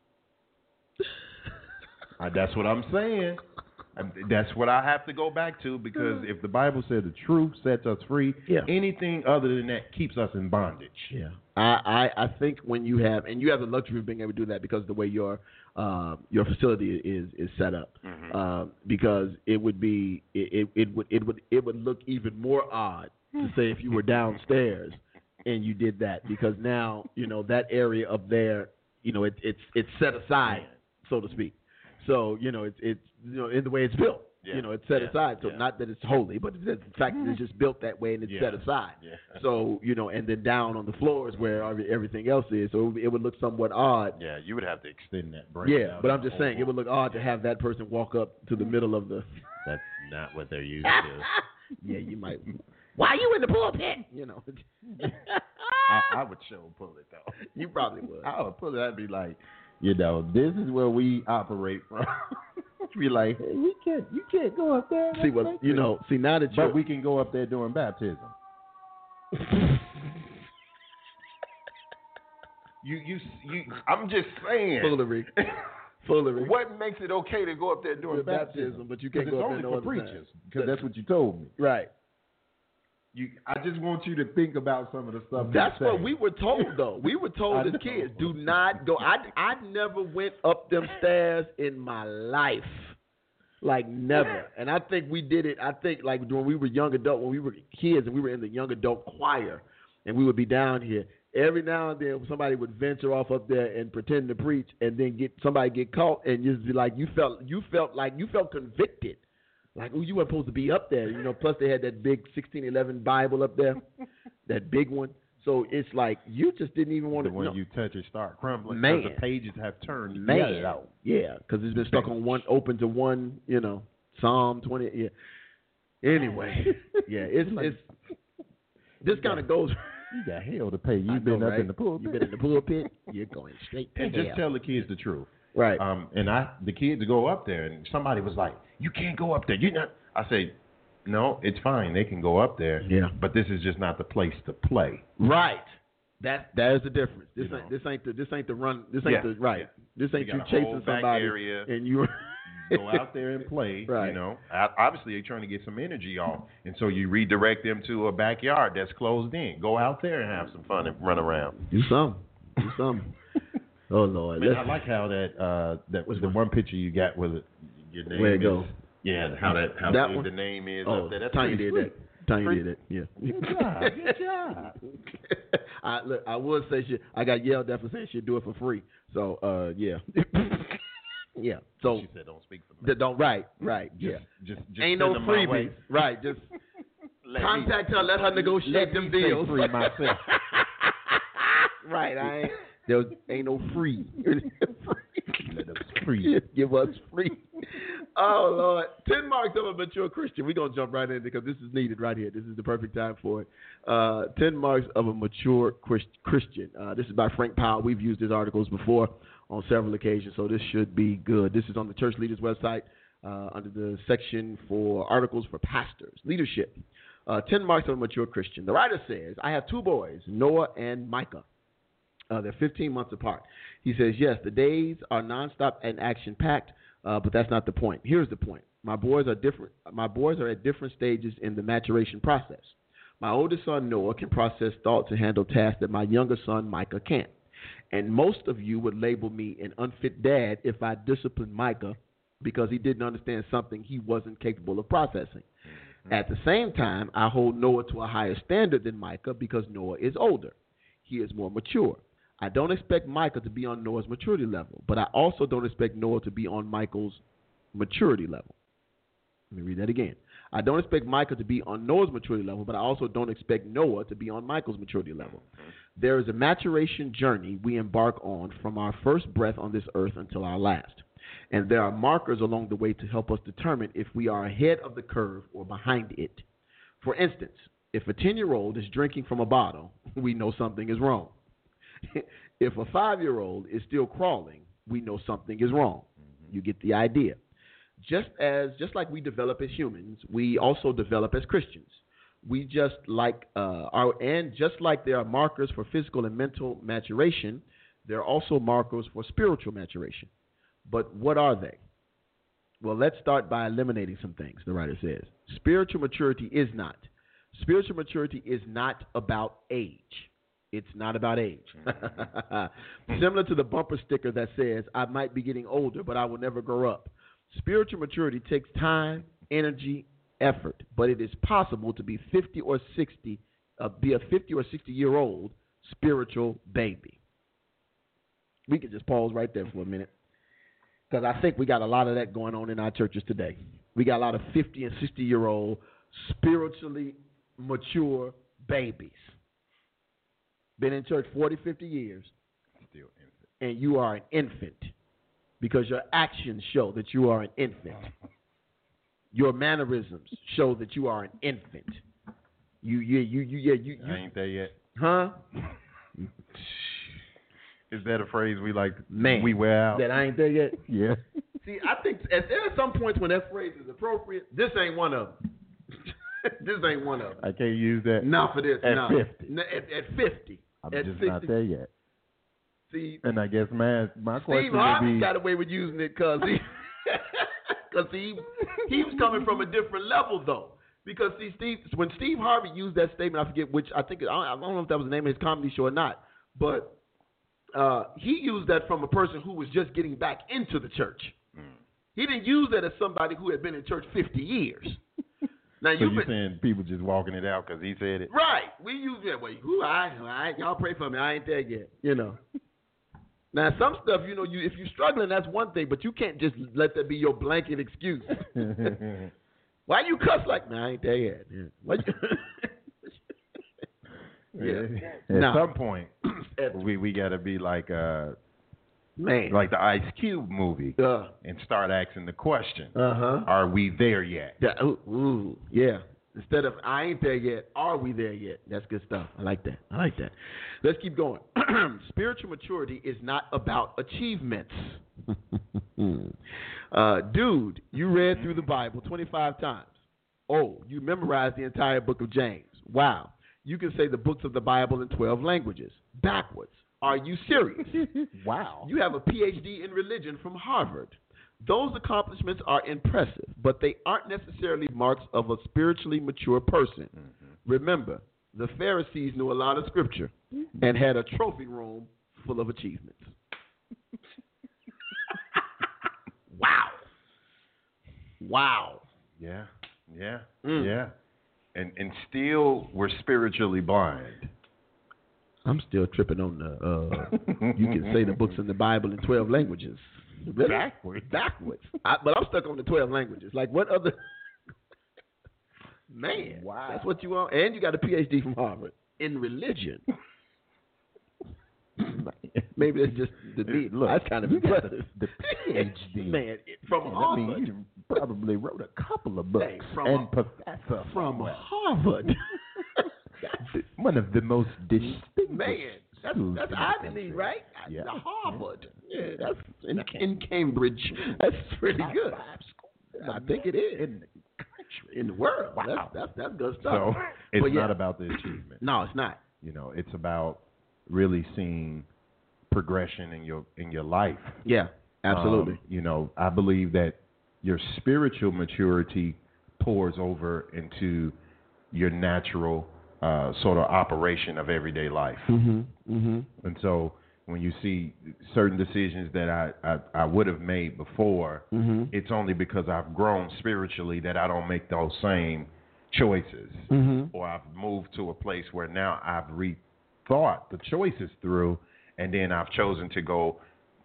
That's what I'm saying. That's what I have to go back to because if the Bible said the truth sets us free, anything other than that keeps us in bondage. Yeah, I think when you have the luxury of being able to do that because of the way your facility is set up, because it would look even more odd to say if you were downstairs and you did that because now that area up there it's set aside, so to speak. So it's in the way it's built, it's set aside. So not that it's holy, but the fact that it's just built that way and it's set aside. Yeah. So and then down on the floors where everything else is. So it would look somewhat odd. Yeah, you would have to extend that break. Yeah, but I'm just saying it would look odd to have that person walk up to the middle of the. That's not what they're used to. Yeah, you might. Why are you in the pulpit? I would show pull it though. You probably would. I would pull it. I'd be like. This is where we operate from. Be like, hey, you can't go up there. See what see now that but we can go up there during baptism. you I'm just saying. Foolery. What makes it okay to go up there during baptism? But you can't go up there it's only for preachers because that's what you told me. Right. I just want you to think about some of the stuff. That's what we were told, though. We were told as kids, do not go. I never went up them stairs in my life. Like, never. And I think we did it. I think, like, when we were young adult, when we were kids and we were in the young adult choir, and we would be down here, every now and then somebody would venture off up there and pretend to preach and then somebody get caught and just be like, you felt convicted. Like, oh, you weren't supposed to be up there. Plus they had that big 1611 Bible up there, that big one. So it's like you just didn't even want to. When you touch it, start crumbling. Man, the pages have turned. Man, out. Yeah, because it's been stuck on one, open to one. Psalm 20. Yeah. Anyway, yeah, it's this kind of goes. You got hell to pay. You've been up in the pulpit. You've been in the pulpit. You're going straight to and hell. Just tell the kids the truth. Right. And the kids go up there, and somebody was like, "You can't go up there. You're not." I say, "No, it's fine. They can go up there. Yeah. But this is just not the place to play." Right. That is the difference. This ain't the run. This ain't the right. This ain't you chasing somebody area, and you go out there and play. Right. Obviously you're trying to get some energy off, and so you redirect them to a backyard that's closed in. Go out there and have some fun and run around. Do something. Oh Lord. Man, I like how that was the one picture you got with it. Your name Where it go? Yeah, how big the name is up there. That's Tanya did that. Tanya did that. Yeah. Good job. I would say I got yelled at for saying she'd do it for free. So yeah. Yeah. So she said, "Don't speak for me." Don't. Right. Yeah. Just ain't no freebies. Right. Just contact her. Let her negotiate them deals. Free myself. Right. There ain't no free. Let us free. Give us free. Oh Lord. 10 marks of a mature Christian. We're gonna jump right in because this is needed right here. This is the perfect time for it. 10 marks of a mature Christian. This is by Frank Powell. We've used his articles before on several occasions, so this should be good. This is on the Church Leaders website under the section for articles for pastors, leadership. 10 marks of a mature Christian. The writer says, I have 2 boys, Noah and Micah. They're 15 months apart. He says, yes, the days are nonstop and action-packed, but that's not the point. Here's the point. My boys are different. My boys are at different stages in the maturation process. My oldest son, Noah, can process thoughts and handle tasks that my younger son, Micah, can't. And most of you would label me an unfit dad if I disciplined Micah because he didn't understand something he wasn't capable of processing. Mm-hmm. At the same time, I hold Noah to a higher standard than Micah because Noah is older. He is more mature. I don't expect Micah to be on Noah's maturity level, but I also don't expect Noah to be on Michael's maturity level. Let me read that again. I don't expect Micah to be on Noah's maturity level, but I also don't expect Noah to be on Michael's maturity level. There is a maturation journey we embark on from our first breath on this earth until our last. And there are markers along the way to help us determine if we are ahead of the curve or behind it. For instance, if a 10-year-old is drinking from a bottle, we know something is wrong. If a 5-year-old is still crawling, we know something is wrong. You get the idea. Just like we develop as humans, we also develop as Christians. Just like there are markers for physical and mental maturation, there are also markers for spiritual maturation. But what are they? Well, let's start by eliminating some things, the writer says. Spiritual maturity is not about age. It's not about age. Similar to the bumper sticker that says, I might be getting older, but I will never grow up. Spiritual maturity takes time, energy, effort, but it is possible to be 50 or 60 year old spiritual baby. We could just pause right there for a minute because I think we got a lot of that going on in our churches today. We got a lot of 50 and 60 year old spiritually mature babies. Been in church 40, 50 years, still infant. And you are an infant because your actions show that you are an infant. Your mannerisms show that you are an infant. You I ain't there yet. Huh? Is that a phrase we wear out? That I ain't there yet? Yeah. See, I think there are some points when that phrase is appropriate. This ain't one of them. This ain't one of them. I can't use that. Not for this. At 50. At 50. I'm at just 60. not there yet. See, and I guess my question Steve Harvey would be, got away with using it because he was coming from a different level though. Because see, when Steve Harvey used that statement, I forget which. I don't know if that was the name of his comedy show or not, but he used that from a person who was just getting back into the church. He didn't use that as somebody who had been in church 50 years. Now you're saying people just walking it out because he said it? Right. We use that way. Y'all pray for me. I ain't there yet. Now, some stuff, if you're struggling, that's one thing, but you can't just let that be your blanket excuse. Why you cuss like, I ain't there yet? At some point, we got to be like like the Ice Cube movie and start asking the question, are we there yet? Yeah. Instead of I ain't there yet, are we there yet? That's good stuff. I like that. Let's keep going. Spiritual maturity is not about achievements. Dude, you read through the Bible 25 times. Oh, you memorized the entire book of James. Wow. You can say the books of the Bible in 12 languages. Backwards. Are you serious? Wow. You have a PhD in religion from Harvard. Those accomplishments are impressive, but they aren't necessarily marks of a spiritually mature person. Remember, the Pharisees knew a lot of scripture and had a trophy room full of achievements. Wow. Yeah. And still we're spiritually blind. I'm still tripping on the. You can say the books in the Bible in 12 languages. Really? Backwards. But I'm stuck on the 12 languages. Like what other? Man, wow. That's what you want. And you got a PhD from Harvard in religion. Maybe that's just the need. Look, that's kind of impressive. The PhD. Man, from Harvard. I mean, you probably wrote a couple of books. And professor from Harvard. One of the most distinguished. Man, that's Ivy League, right? Yeah. Harvard. Yeah, that's in Cambridge. That's pretty good. I think it is. In the country. In the world. Wow. That's good stuff. So it's not about the achievement. No, it's not. It's about really seeing progression in your life. Yeah, absolutely. I believe that your spiritual maturity pours over into your natural sort of operation of everyday life. And so when you see certain decisions that I would have made before, it's only because I've grown spiritually that I don't make those same choices. Or I've moved to a place where now I've rethought the choices through, and then I've chosen to go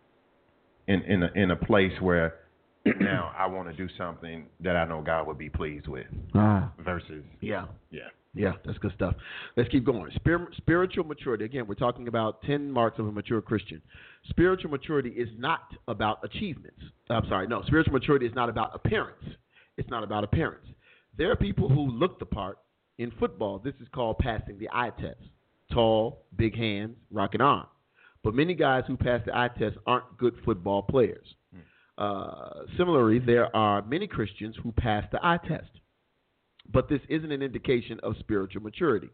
in a place where now I want to do something that I know God would be pleased with. Versus Yeah, that's good stuff. Let's keep going. Spiritual maturity. Again, we're talking about 10 marks of a mature Christian. Spiritual maturity is not about achievements. Spiritual maturity is not about appearance. It's not about appearance. There are people who look the part. In football, this is called passing the eye test. Tall, big hands, rocket arm. But many guys who pass the eye test aren't good football players. Similarly, there are many Christians who pass the eye test. But this isn't an indication of spiritual maturity.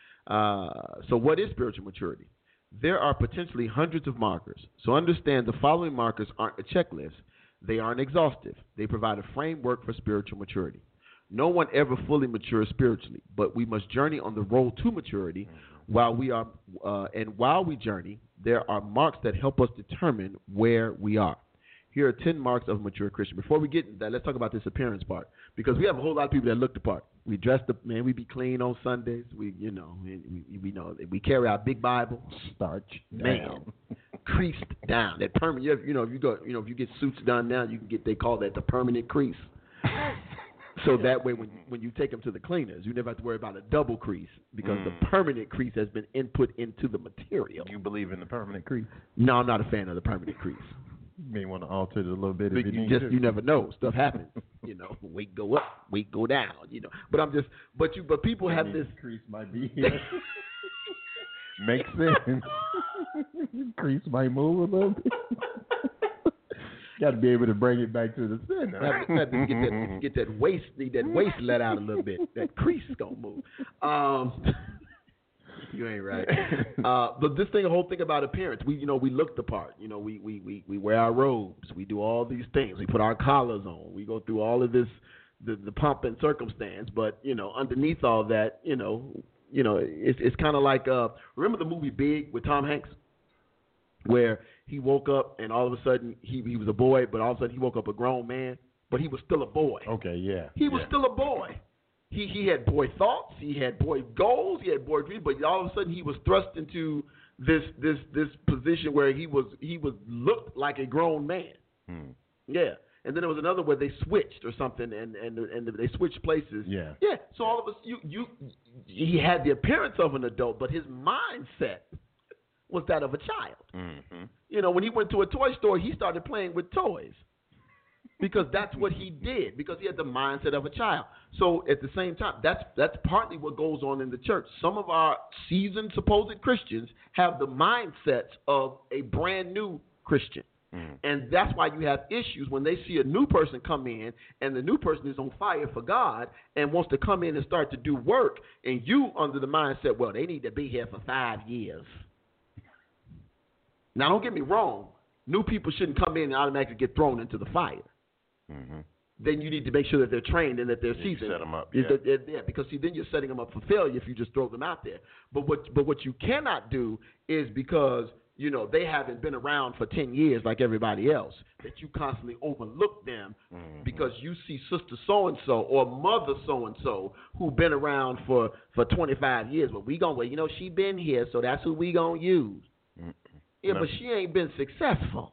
So what is spiritual maturity? There are potentially hundreds of markers. So understand the following markers aren't a checklist. They aren't exhaustive. They provide a framework for spiritual maturity. No one ever fully matures spiritually, but we must journey on the road to maturity. While we journey, there are marks that help us determine where we are. Here are 10 marks of a mature Christian. Before we get into that, let's talk about this appearance part, because we have a whole lot of people that look the part. We dress we be clean on Sundays. We know we carry our big Bible, starch down, creased down. That permanent. If you get suits done now, they call that the permanent crease. So that way, when you take them to the cleaners, you never have to worry about a double crease, because the permanent crease has been input into the material. You believe in the permanent crease? No, I'm not a fan of the permanent crease. You may want to alter it a little bit if you never know. Stuff happens. Weight go up, weight go down. But people have this crease might be here. Makes sense. Crease might move a little bit. Got to be able to bring it back to the center. Have to get that waist let out a little bit. That crease is gonna move. You ain't right. But this whole thing about appearance, we look the part. We wear our robes. We do all these things. We put our collars on. We go through all of this, the pomp and circumstance. But underneath all that, it's kind of like remember the movie Big with Tom Hanks, where he woke up and all of a sudden he was a boy, but all of a sudden he woke up a grown man, but he was still a boy. Okay, yeah. He was still a boy. He had boy thoughts, he had boy goals, he had boy dreams, but all of a sudden he was thrust into this position where he looked like a grown man. Yeah. And then there was another where they switched or something, and they switched places. Yeah. Yeah. So all of us, he had the appearance of an adult, but his mindset was that of a child. When he went to a toy store, he started playing with toys. Because that's what he did, because he had the mindset of a child. So at the same time, that's partly what goes on in the church. Some of our seasoned supposed Christians have the mindsets of a brand new Christian. And that's why you have issues when they see a new person come in and the new person is on fire for God and wants to come in and start to do work, and you under the mindset, well, they need to be here for 5 years. Now, don't get me wrong. New people shouldn't come in and automatically get thrown into the fire. Then you need to make sure that they're trained and that they're seasoned. Set them up. Yeah, because then you're setting them up for failure if you just throw them out there. But what you cannot do is, because you know, they haven't been around for 10 years like everybody else, that you constantly overlook them because you see sister so-and-so or mother so-and-so who been around for 25 years. But we going to, you know, she been here, so that's who we going to use. Yeah, but she ain't been successful.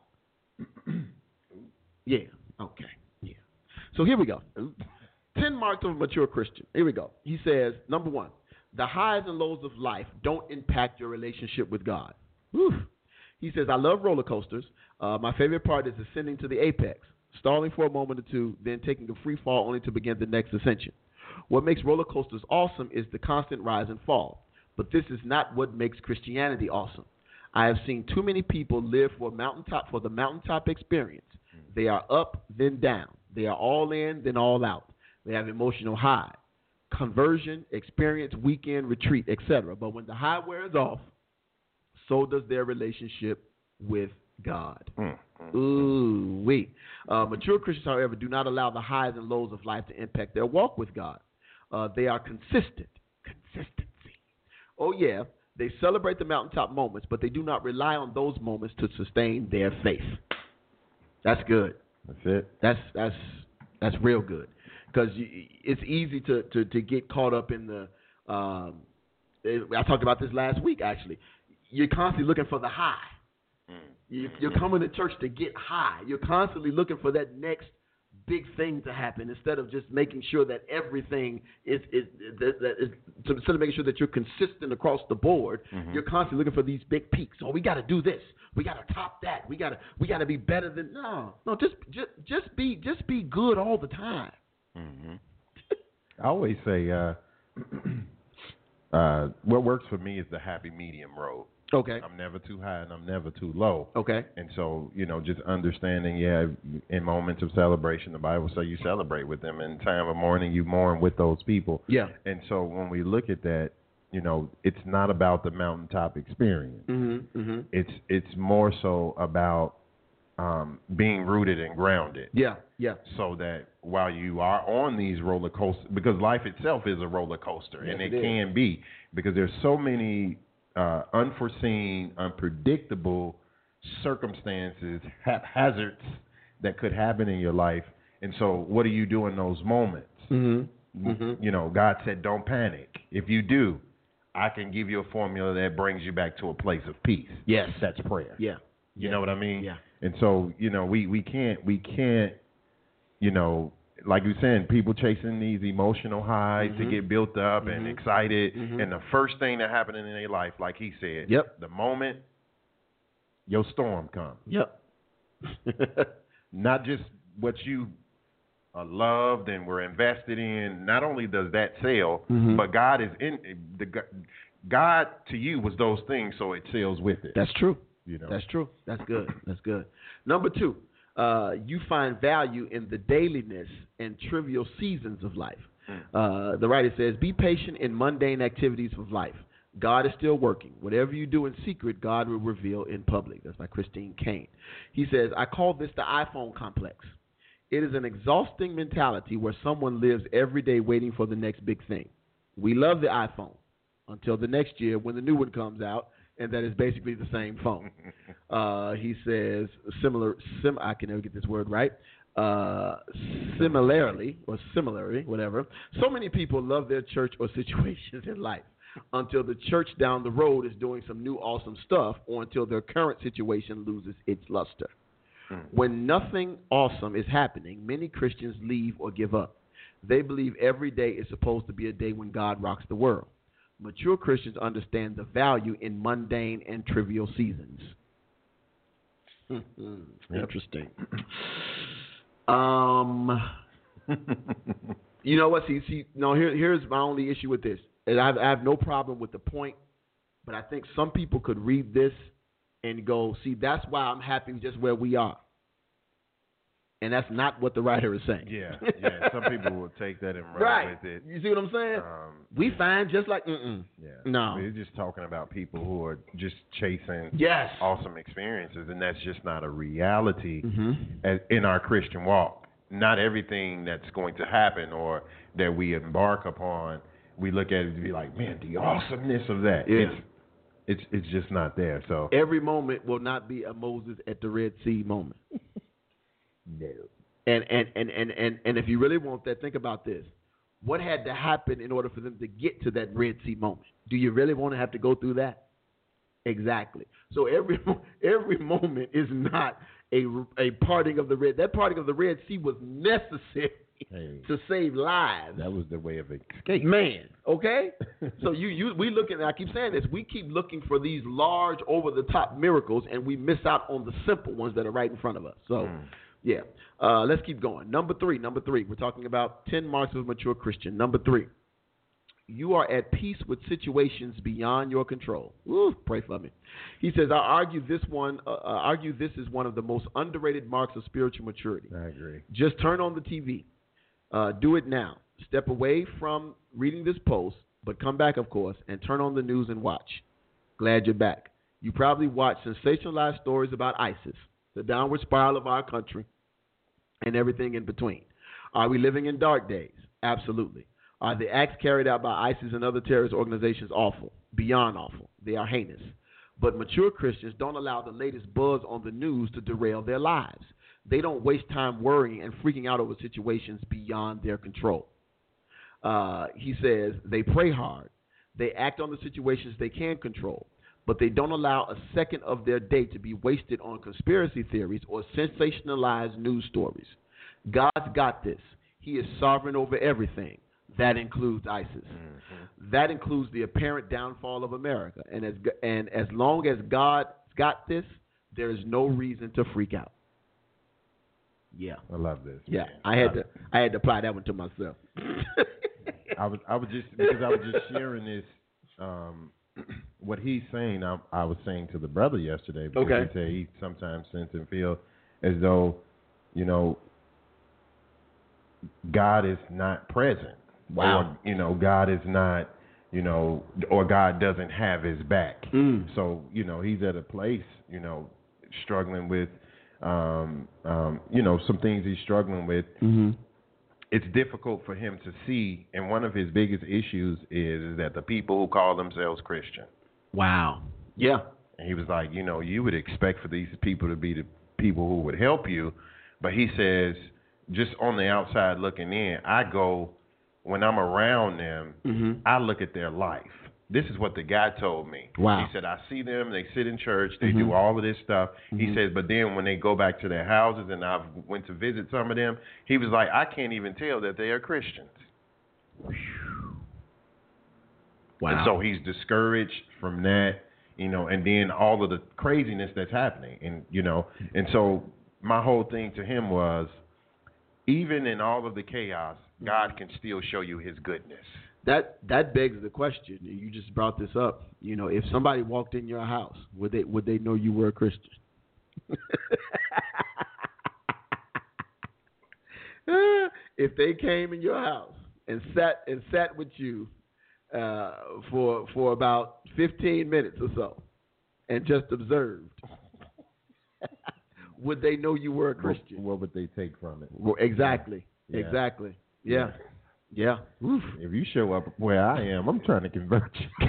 Yeah, okay, yeah. So here we go. 10 marks of a mature Christian. Here we go. He says, number 1, the highs and lows of life don't impact your relationship with God. Whew. He says, I love roller coasters. My favorite part is ascending to the apex, stalling for a moment or two, then taking a free fall only to begin the next ascension. What makes roller coasters awesome is the constant rise and fall. But this is not what makes Christianity awesome. I have seen too many people live for the mountaintop experience. They are up, then down. They are all in, then all out. They have emotional high, conversion, experience, weekend, retreat, etc. But when the high wears off, so does their relationship with God. Ooh, wait. Mature Christians, however, do not allow the highs and lows of life to impact their walk with God. They are consistent. Consistency. Oh, yeah. They celebrate the mountaintop moments, but they do not rely on those moments to sustain their faith. That's good. That's it. That's real good, because it's easy to get caught up in the. I talked about this last week, actually. You're constantly looking for the high. You're coming to church to get high. You're constantly looking for that next big thing to happen instead of just making sure that everything is instead of making sure that you're consistent across the board. You're constantly looking for these big peaks. Oh, we got to do this. We got to top that. We got to be better than no. Just be good all the time. I always say what works for me is the happy medium road. Okay. I'm never too high and I'm never too low. Okay. And so, you know, just understanding, in moments of celebration, the Bible says you celebrate with them. In time of mourning, you mourn with those people. Yeah. And so when we look at that, you know, it's not about the mountaintop experience. It's more so about being rooted and grounded. Yeah, yeah. So that while you are on these roller coasters, because life itself is a roller coaster, and it can be, because there's so many unforeseen, unpredictable circumstances, haphazards that could happen in your life. And so what do you do in those moments? You know, God said, don't panic. If you do, I can give you a formula that brings you back to a place of peace. Yes. That's prayer. Yeah. You know what I mean? Yeah. And so, you know, we can't, you know, like you're saying, people chasing these emotional highs to get built up and excited. And the first thing that happened in their life, like he said, the moment your storm comes. Yep. Not just what you loved and were invested in. Not only does that sell, but God is in God to you was those things, so it sells with it. That's true. You know. That's true. That's good. That's good. Number 2. You find value in the dailiness and trivial seasons of life. The writer says, be patient in mundane activities of life. God is still working. Whatever you do in secret, God will reveal in public. That's by Christine Kane. He says, I call this the iPhone complex. It is an exhausting mentality where someone lives every day waiting for the next big thing. We love the iPhone until the next year when the new one comes out, and that is basically the same phone. He says, I can never get this word right, similarly, whatever. So many people love their church or situations in life until the church down the road is doing some new awesome stuff, or until their current situation loses its luster. When nothing awesome is happening, many Christians leave or give up. They believe every day is supposed to be a day when God rocks the world. Mature Christians understand the value in mundane and trivial seasons. Interesting. You know what? See. No. Here's my only issue with this. And I have no problem with the point, but I think some people could read this and go, see, that's why I'm happy just where we are. And that's not what the writer is saying. Yeah. Some people will take that and run with it. You see what I'm saying? We find just like, no. We're just talking about people who are just chasing awesome experiences, and that's just not a reality in our Christian walk. Not everything that's going to happen or that we embark upon, we look at it to be like, man, the awesomeness of that. Yeah. It's just not there. So every moment will not be a Moses at the Red Sea moment. No. And if you really want that, think about this. What had to happen in order for them to get to that Red Sea moment? Do you really want to have to go through that? Exactly. So every moment is not a parting of the Red. That parting of the Red Sea was necessary to save lives. That was the way of escape. Man, okay? So we look at, I keep saying this, we keep looking for these large, over-the-top miracles, and we miss out on the simple ones that are right in front of us. So, yeah. Let's keep going. Number three. We're talking about 10 marks of a mature Christian. Number 3. You are at peace with situations beyond your control. Woo, pray for me. He says, I argue this is one of the most underrated marks of spiritual maturity. I agree. Just turn on the TV. Do it now. Step away from reading this post, but come back, of course, and turn on the news and watch. Glad you're back. You probably watch sensationalized stories about ISIS, the downward spiral of our country, and everything in between. Are we living in dark days? Absolutely. Are the acts carried out by ISIS and other terrorist organizations awful? Beyond awful. They are heinous. But mature Christians don't allow the latest buzz on the news to derail their lives. They don't waste time worrying and freaking out over situations beyond their control. He says they pray hard. They act on the situations they can control, but they don't allow a second of their day to be wasted on conspiracy theories or sensationalized news stories. God's got this. He is sovereign over everything. That includes ISIS. Mm-hmm. That includes the apparent downfall of America. And as long as God's got this, there is no reason to freak out. Yeah, I love this. Yeah, man. I had to apply that one to myself. I was just sharing this. What he's saying, I was saying to the brother yesterday. Because he said he sometimes sense and feel as though, God is not present. Wow. Or, God is not, or God doesn't have his back. So, he's at a place, struggling with, some things he's struggling with. Mm-hmm. It's difficult for him to see, and one of his biggest issues is that the people who call themselves Christian. Wow. Yeah. And he was like, you would expect for these people to be the people who would help you, but he says, just on the outside looking in, when I'm around them, I look at their life. This is what the guy told me. Wow. He said, I see them, they sit in church, they do all of this stuff. He says, but then when they go back to their houses, and I went to visit some of them, he was like, I can't even tell that they are Christians. Wow. And so he's discouraged from that, and then all of the craziness that's happening. And so my whole thing to him was, even in all of the chaos, God can still show you his goodness. That begs the question. You just brought this up. If somebody walked in your house, would they know you were a Christian? If they came in your house and sat with you for about 15 minutes or so and just observed, would they know you were a Christian? What would they take from it? Well, exactly. Yeah. Exactly. Yeah. Yeah. Oof. If you show up where I am, I'm trying to convert you.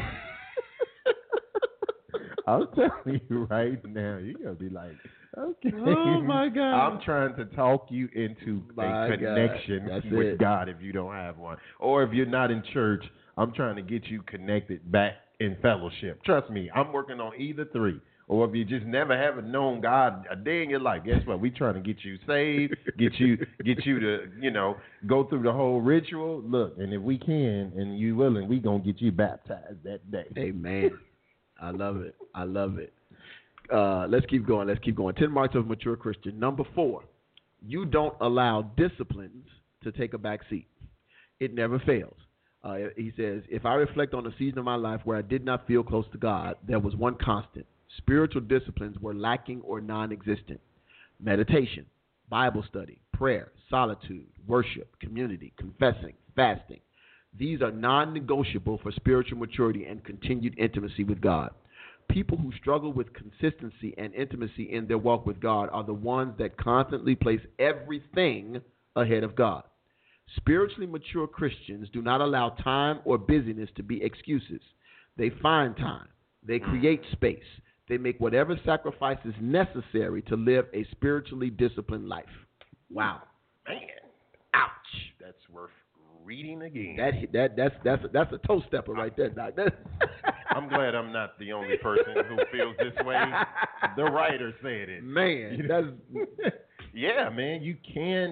I'm telling you right now, you're going to be like, okay. Oh, my God. I'm trying to talk you into a connection with God if you don't have one. Or if you're not in church, I'm trying to get you connected back in fellowship. Trust me, I'm working on either three. Or if you just never haven't known God a day in your life, guess what? We're trying to get you saved, get you to, go through the whole ritual. Look, and if we can, and you willing, we going to get you baptized that day. Amen. I love it. Let's keep going. 10 marks of a mature Christian. Number 4, you don't allow disciplines to take a back seat. It never fails. He says, if I reflect on a season of my life where I did not feel close to God, there was one constant. Spiritual disciplines were lacking or non-existent. Meditation, Bible study, prayer, solitude, worship, community, confessing, fasting. These are non-negotiable for spiritual maturity and continued intimacy with God. People who struggle with consistency and intimacy in their walk with God are the ones that constantly place everything ahead of God. Spiritually mature Christians do not allow time or busyness to be excuses. They find time, They create space. They make whatever sacrifices necessary to live a spiritually disciplined life. Wow. Man. Ouch. That's worth reading again. That's a toe stepper right there, Doc. I'm glad I'm not the only person who feels this way. The writer said it. Man, that's yeah, man. You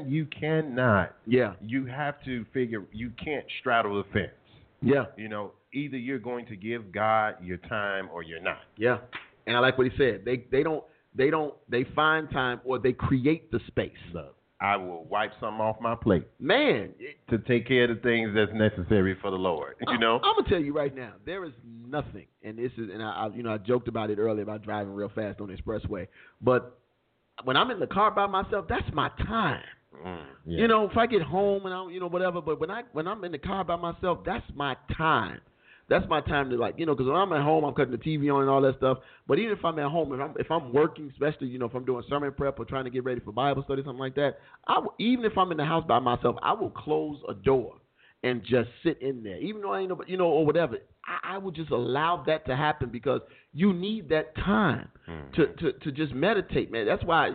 cannot. Yeah. You have to figure. You can't straddle the fence. Yeah. Either you're going to give God your time or you're not. Yeah. And I like what he said. They find time or they create the space. Look, I will wipe something off my plate. Man, to take care of the things that's necessary for the Lord. I'm gonna tell you right now, there is nothing, and this is, and I joked about it earlier about driving real fast on the expressway, but when I'm in the car by myself, that's my time. Yeah. If I get home and I'm, whatever, but when I'm in the car by myself, that's my time. That's my time to because when I'm at home, I'm cutting the TV on and all that stuff. But even if I'm at home, if I'm working, especially, if I'm doing sermon prep or trying to get ready for Bible study, something like that, even if I'm in the house by myself, I will close a door and just sit in there, even though I ain't or whatever. I will just allow that to happen because you need that time to just meditate, man. That's why,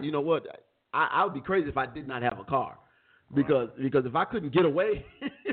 I would be crazy if I did not have a car because if I couldn't get away.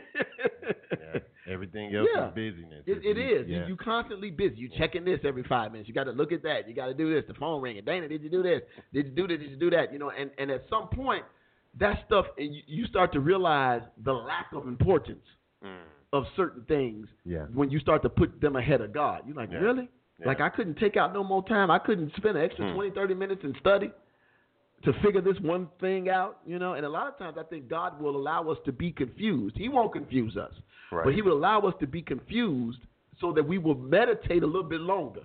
Yeah. Everything else is busyness. It is. Yeah. You constantly busy. You checking this every 5 minutes. You got to look at that. You got to do this. The phone ringing. Dana, did you do this? Did you do this? Did you do that? And at some point, that stuff, and you start to realize the lack of importance of certain things when you start to put them ahead of God. You're like, really? Yeah. Like I couldn't take out no more time. I couldn't spend an extra 20, 30 minutes and study to figure this one thing out, And a lot of times I think God will allow us to be confused. He won't confuse us. Right. But he will allow us to be confused so that we will meditate a little bit longer.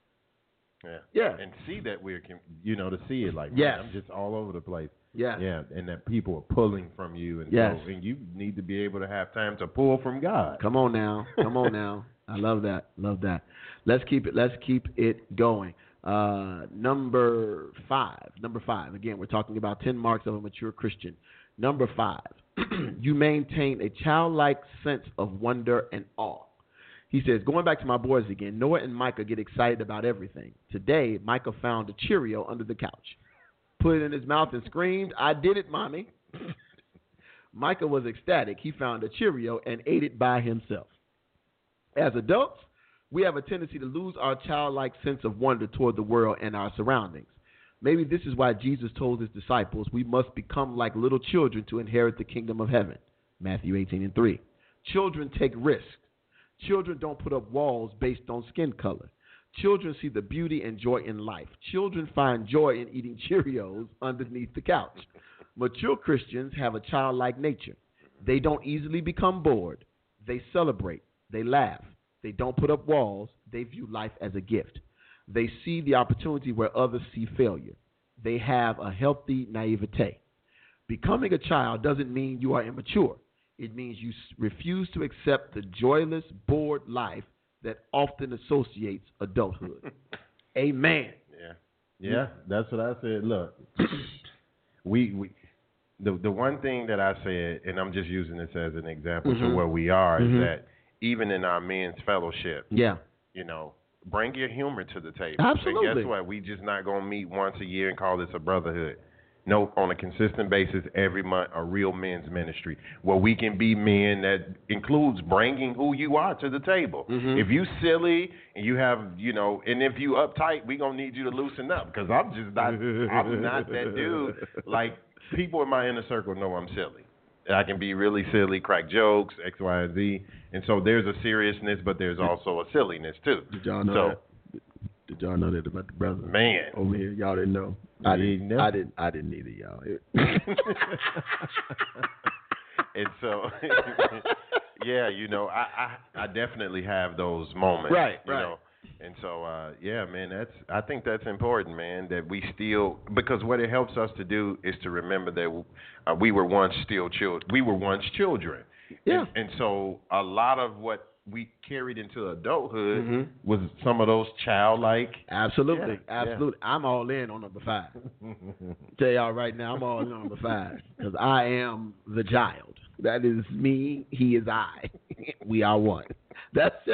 Yeah. And see that we're, to see it like, yes. Man, I'm just all over the place. Yeah. Yeah. And that people are pulling from you. And yes. and you need to be able to have time to pull from God. Come on now. I love that. Let's keep it going. Number five. Again, we're talking about 10 marks of a mature Christian. Number 5. You maintain a childlike sense of wonder and awe. He says, going back to my boys again, Noah and Micah get excited about everything. Today, Micah found a Cheerio under the couch, put it in his mouth and screamed, "I did it, Mommy." Micah was ecstatic. He found a Cheerio and ate it by himself. As adults, we have a tendency to lose our childlike sense of wonder toward the world and our surroundings. Maybe this is why Jesus told his disciples we must become like little children to inherit the kingdom of heaven. Matthew 18:3. Children take risks. Children don't put up walls based on skin color. Children see the beauty and joy in life. Children find joy in eating Cheerios underneath the couch. Mature Christians have a childlike nature. They don't easily become bored. They celebrate. They laugh. They don't put up walls. They view life as a gift. They see the opportunity where others see failure. They have a healthy naivete. Becoming a child doesn't mean you are immature. It means you refuse to accept the joyless, bored life that often associates adulthood. Amen. Yeah, that's what I said. Look, the one thing that I said, and I'm just using this as an example to where we are, is that even in our men's fellowship, bring your humor to the table. Absolutely. And guess what? We just not going to meet once a year and call this a brotherhood. No, on a consistent basis, every month, a real men's ministry where we can be men that includes bringing who you are to the table. If you silly and you have, and if you uptight, we going to need you to loosen up because I'm not that dude. Like, people in my inner circle know I'm silly. I can be really silly, crack jokes, X, Y, and Z. And so there's a seriousness, but there's also a silliness, too. Did y'all know that? Did y'all know that about the brother? Man. Over here, y'all didn't know. I didn't either, y'all. And so, I definitely have those moments. Right. And so, man, I think that's important, man, that we still, because what it helps us to do is to remember that we were once children. We were once children. Yeah. And so a lot of what we carried into adulthood was some of those childlike. Absolutely. Yeah. I'm all in on number 5. Tell y'all right now, I'm all in on number 5 because I am the child. That is me. He is I. We are one. That's it.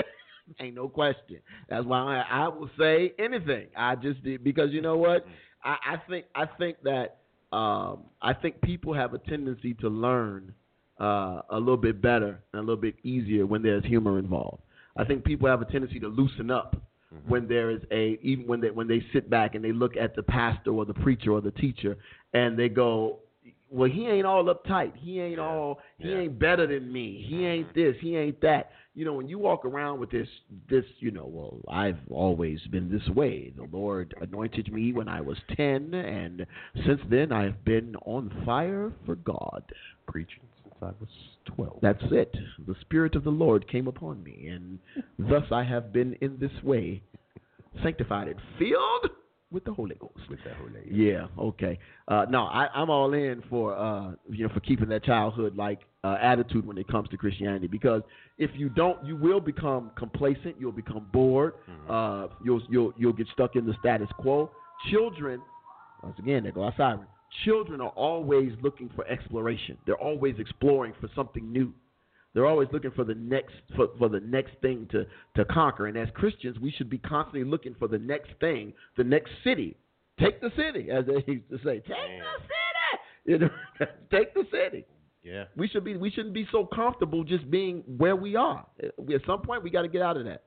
Ain't no question. That's why I will say anything. I just did because you know what? I think that I think people have a tendency to learn a little bit better and a little bit easier when there's humor involved. I think people have a tendency to loosen up when there is even when they sit back and they look at the pastor or the preacher or the teacher and they go, well, he ain't all uptight. He ain't better than me. He ain't this. He ain't that. You know, when you walk around with this, well, I've always been this way. The Lord anointed me when I was 10, and since then I've been on fire for God. Preaching since I was 12. That's it. The Spirit of the Lord came upon me, and thus I have been in this way, sanctified and filled with the Holy Ghost. Yeah, okay. No, I'm all in for for keeping that childhood like attitude when it comes to Christianity, because if you don't, you will become complacent. You'll become bored. You'll get stuck in the status quo. Children, once again, they go outside. Children are always looking for exploration. They're always exploring for something new. They're always looking for the next for the next thing to conquer. And as Christians, we should be constantly looking for the next thing, the next city. Take the city, as they used to say. Take the city. You know, take the city. Yeah. We shouldn't be so comfortable just being where we are. At some point, we got to get out of that.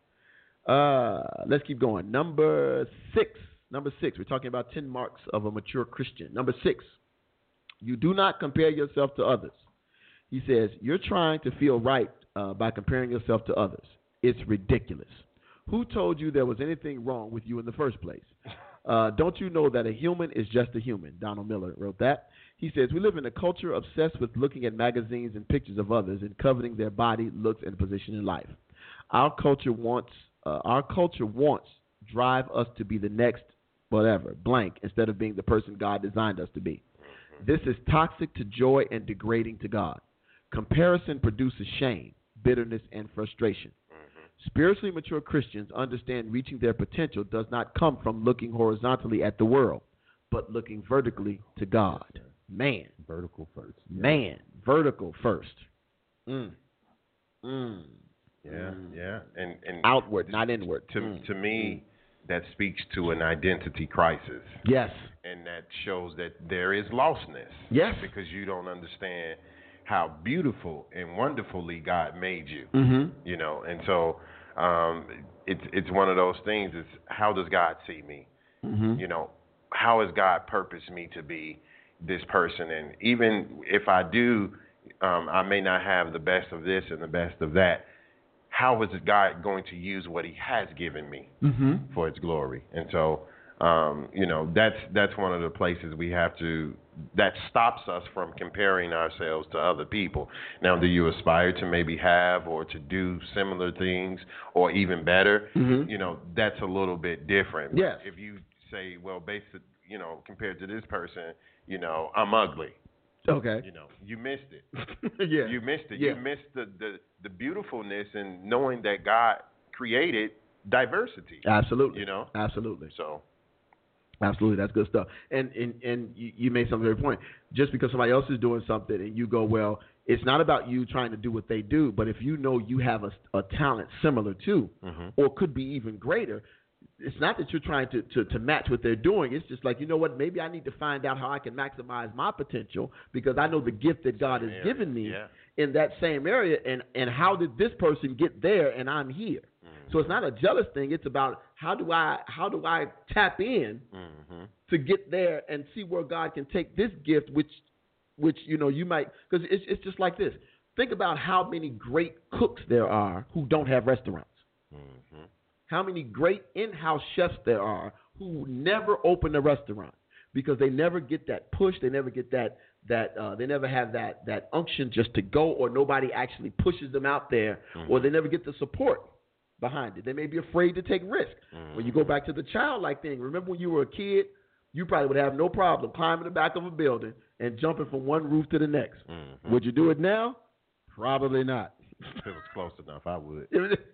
Let's keep going. Number six. We're talking about 10 marks of a mature Christian. Number 6. You do not compare yourself to others. He says, you're trying to feel right by comparing yourself to others. It's ridiculous. Who told you there was anything wrong with you in the first place? Don't you know that a human is just a human? Donald Miller wrote that. He says, we live in a culture obsessed with looking at magazines and pictures of others and coveting their body, looks, and position in life. Our culture wants drive us to be the next whatever, blank, instead of being the person God designed us to be. This is toxic to joy and degrading to God. Comparison produces shame, bitterness, and frustration. Spiritually mature Christians understand reaching their potential does not come from looking horizontally at the world, but looking vertically to God. Man. Vertical first. Man. Vertical first. Yeah. And outward, not inward. To me, that speaks to an identity crisis. Yes. And that shows that there is lostness. Yes. Because you don't understand how beautiful and wonderfully God made you. You know, and so it's one of those things. Is how does God see me? You know, how has God purposed me to be this person? And even if I do, I may not have the best of this and the best of that. How is God going to use what he has given me for its glory? And so, you know, that's one of the places we have to, that stops us from comparing ourselves to other people. Now, do you aspire to maybe have or to do similar things or even better? You know, that's a little bit different. Yes. If you say, well, you know, compared to this person, you know, I'm ugly. Okay. You know, you missed it. Yeah. You missed it. Yeah. You missed the beautifulness in knowing that God created diversity. Absolutely. You know? Absolutely. So. Absolutely. That's good stuff. And you made some very point. Just because somebody else is doing something and you go, well, it's not about you trying to do what they do, but if you know you have a talent similar to or could be even greater, it's not that you're trying to match what they're doing. It's just like, you know what, maybe I need to find out how I can maximize my potential because I know the gift that God has given me in that same area, and how did this person get there and I'm here. So it's not a jealous thing. It's about how do I tap in to get there and see where God can take this gift, which you know you might, because it's just like this. Think about how many great cooks there are who don't have restaurants. How many great in-house chefs there are who never open a restaurant because they never get that push. They never get that they never have that unction just to go, or nobody actually pushes them out there, or they never get the support behind it. They may be afraid to take risks. When you go back to the childlike thing, remember when you were a kid, you probably would have no problem climbing the back of a building and jumping from one roof to the next. Would you do it now? Probably not. If it was close enough, I would.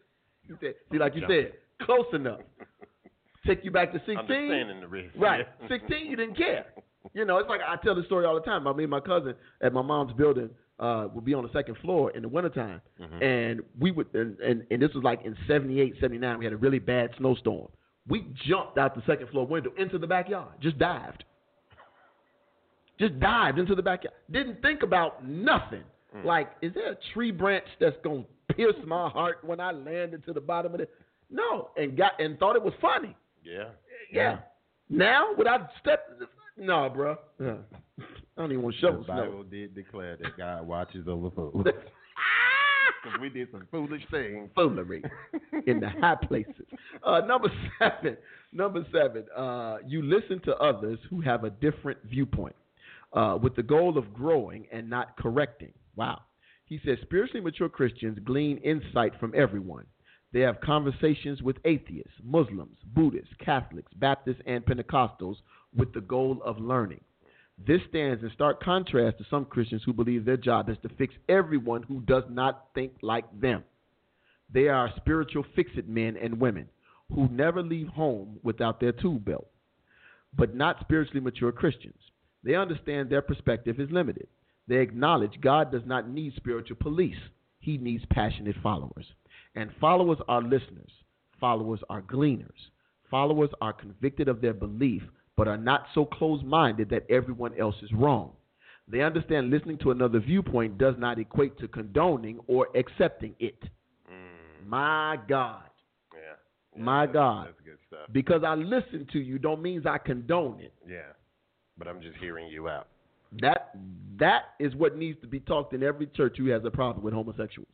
See, like you said, close enough. Take you back to 16. Understanding the risk. Right. 16, you didn't care. You know, it's like I tell the story all the time about me and my cousin at my mom's building. would be on the second floor in the wintertime. And we would, and this was like in 78, 79, we had a really bad snowstorm. We jumped out the second floor window into the backyard, just dived into the backyard. Didn't think about nothing. Like, is there a tree branch that's going to pierce my heart when I landed to the bottom of it? No, and thought it was funny. Yeah. Now, would I step? No, bro. I don't even want to shovel snow. The Bible did declare that God watches over fools. Because we did some foolish things. Foolery in the high places. Number seven. You listen to others who have a different viewpoint with the goal of growing and not correcting. Wow. He says spiritually mature Christians glean insight from everyone. They have conversations with atheists, Muslims, Buddhists, Catholics, Baptists, and Pentecostals with the goal of learning. This stands in stark contrast to some Christians who believe their job is to fix everyone who does not think like them. They are spiritual fix-it men and women who never leave home without their tool belt, but not spiritually mature Christians. They understand their perspective is limited. They acknowledge God does not need spiritual police. He needs passionate followers. And followers are listeners. Followers are gleaners. Followers are convicted of their belief, but are not so close-minded that everyone else is wrong. They understand listening to another viewpoint does not equate to condoning or accepting it. My God. Yeah. My God. That's good stuff. Because I listen to you don't mean I condone it. Yeah. But I'm just hearing you out. That is what needs to be talked in every church who has a problem with homosexuals.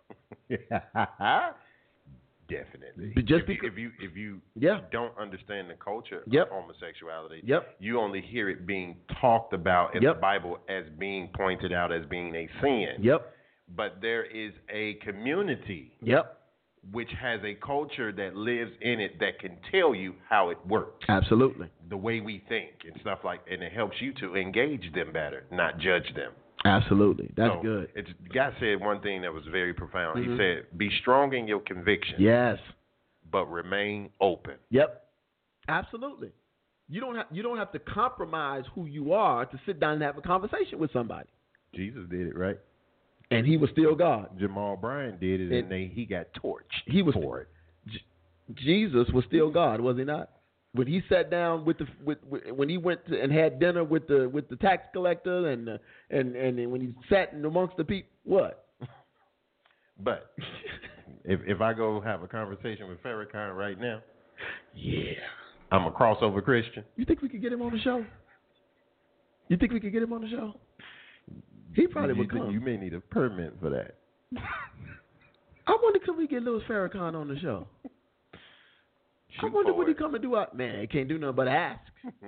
Definitely. But just if you don't understand the culture of homosexuality, you only hear it being talked about in the Bible as being pointed out as being a sin. But there is a community which has a culture that lives in it that can tell you how it works. Absolutely. The way we think and stuff and it helps you to engage them better, not judge them. Absolutely. That's good. God said one thing that was very profound. He said, be strong in your conviction. Yes. But remain open. Yep. Absolutely. You don't have to compromise who you are to sit down and have a conversation with somebody. Jesus did it, right? And he was still God. Jamal Bryant did it, and he got torched for it. Jesus was still God, was he not? When he sat down when he went and had dinner with the tax collector and when he sat in amongst the people, what? But if I go have a conversation with Farrakhan right now, I'm a crossover Christian. You think we could get him on the show? He probably would come. You may need a permit for that. I wonder, could we get Louis Farrakhan on the show? I wonder what he come and do. Man, he can't do nothing but ask.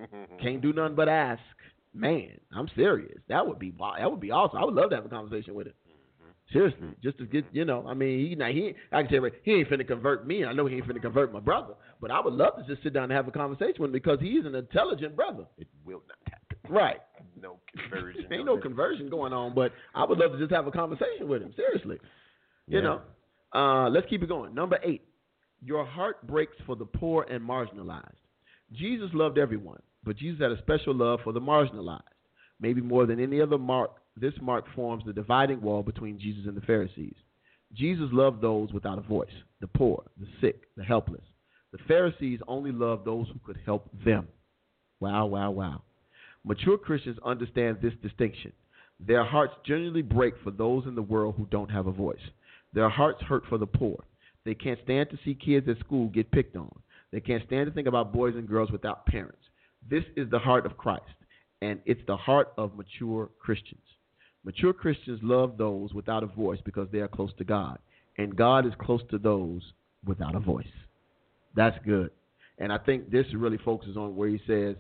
Man, I'm serious. That would be awesome. I would love to have a conversation with him. Seriously, just to get, I mean, I can tell you, he ain't finna convert me. I know he ain't finna convert my brother, but I would love to just sit down and have a conversation with him because he's an intelligent brother. It will not happen. Right. No conversion. Ain't no conversion going on, but I would love to just have a conversation with him. Seriously. You know. Let's keep it going. Number 8. Your heart breaks for the poor and marginalized. Jesus loved everyone, but Jesus had a special love for the marginalized. Maybe more than any other mark, this mark forms the dividing wall between Jesus and the Pharisees. Jesus loved those without a voice, the poor, the sick, the helpless. The Pharisees only loved those who could help them. Wow, wow, wow. Mature Christians understand this distinction. Their hearts genuinely break for those in the world who don't have a voice. Their hearts hurt for the poor. They can't stand to see kids at school get picked on. They can't stand to think about boys and girls without parents. This is the heart of Christ, and it's the heart of mature Christians. Mature Christians love those without a voice because they are close to God, and God is close to those without a voice. That's good. And I think this really focuses on where he says,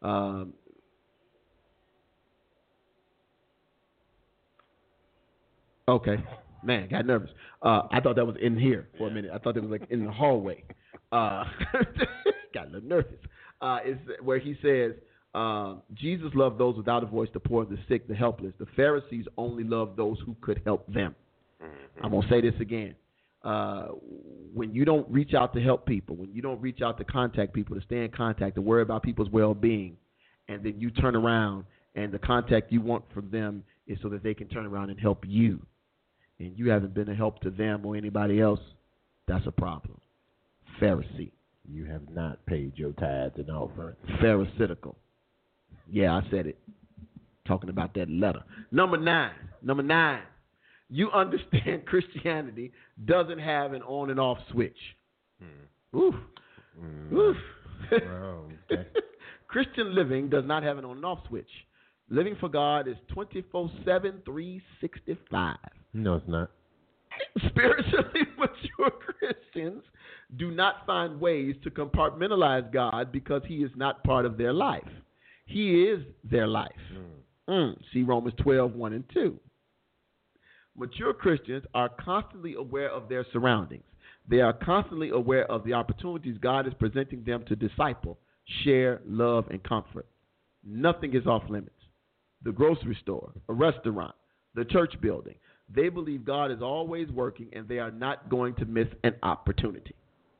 okay. Man, got nervous. I thought that was in here for a minute. I thought it was like in the hallway. Got a little nervous. It's where he says, Jesus loved those without a voice, the poor, the sick, the helpless. The Pharisees only loved those who could help them. I'm going to say this again. When you don't reach out to help people, when you don't reach out to contact people, to stay in contact, to worry about people's well-being, and then you turn around and the contact you want from them is so that they can turn around and help you. And you haven't been a help to them or anybody else, that's a problem. Pharisee. You have not paid your tithes and offerings. Pharisaical. Yeah, I said it. Talking about that letter. Number nine. You understand Christianity doesn't have an on and off switch. Oof. Oof. Oh, okay. Christian living does not have an on and off switch. Living for God is 24/7, 365. No, it's not. Spiritually mature Christians do not find ways to compartmentalize God because he is not part of their life. He is their life. See Romans 12:1 and 2. Mature Christians are constantly aware of their surroundings. They are constantly aware of the opportunities God is presenting them to disciple, share, love, and comfort. Nothing is off limits. The grocery store, a restaurant, the church building. They believe God is always working and they are not going to miss an opportunity.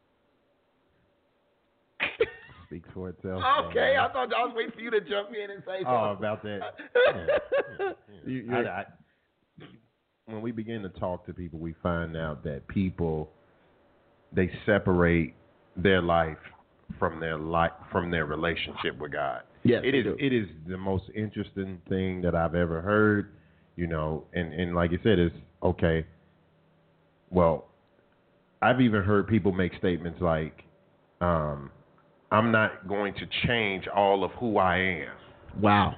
Speaks for itself. Okay, I thought I was waiting for you to jump in and say something. Oh, about that. Yeah. When we begin to talk to people, we find out that people, they separate their life from their relationship with God. Yes, it is the most interesting thing that I've ever heard, and like you said, it's okay. Well, I've even heard people make statements like, I'm not going to change all of who I am. Wow.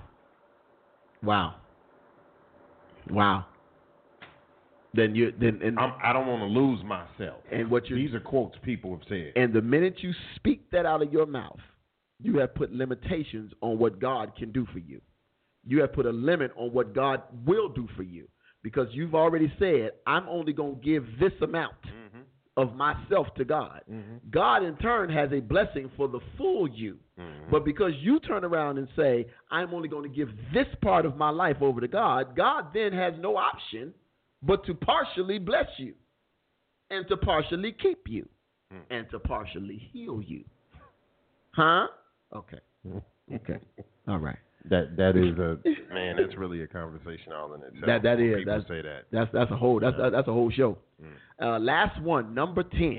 Then I don't want to lose myself. And these are quotes people have said. And the minute you speak that out of your mouth, you have put limitations on what God can do for you. You have put a limit on what God will do for you because you've already said, I'm only going to give this amount of myself to God. God, in turn, has a blessing for the full you. But because you turn around and say, I'm only going to give this part of my life over to God, God then has no option but to partially bless you and to partially keep you and to partially heal you. Huh? Okay. All right. That is man. That's really a conversation all in itself. That is. People say that. That's a whole. That's a whole show. Last one, number 10.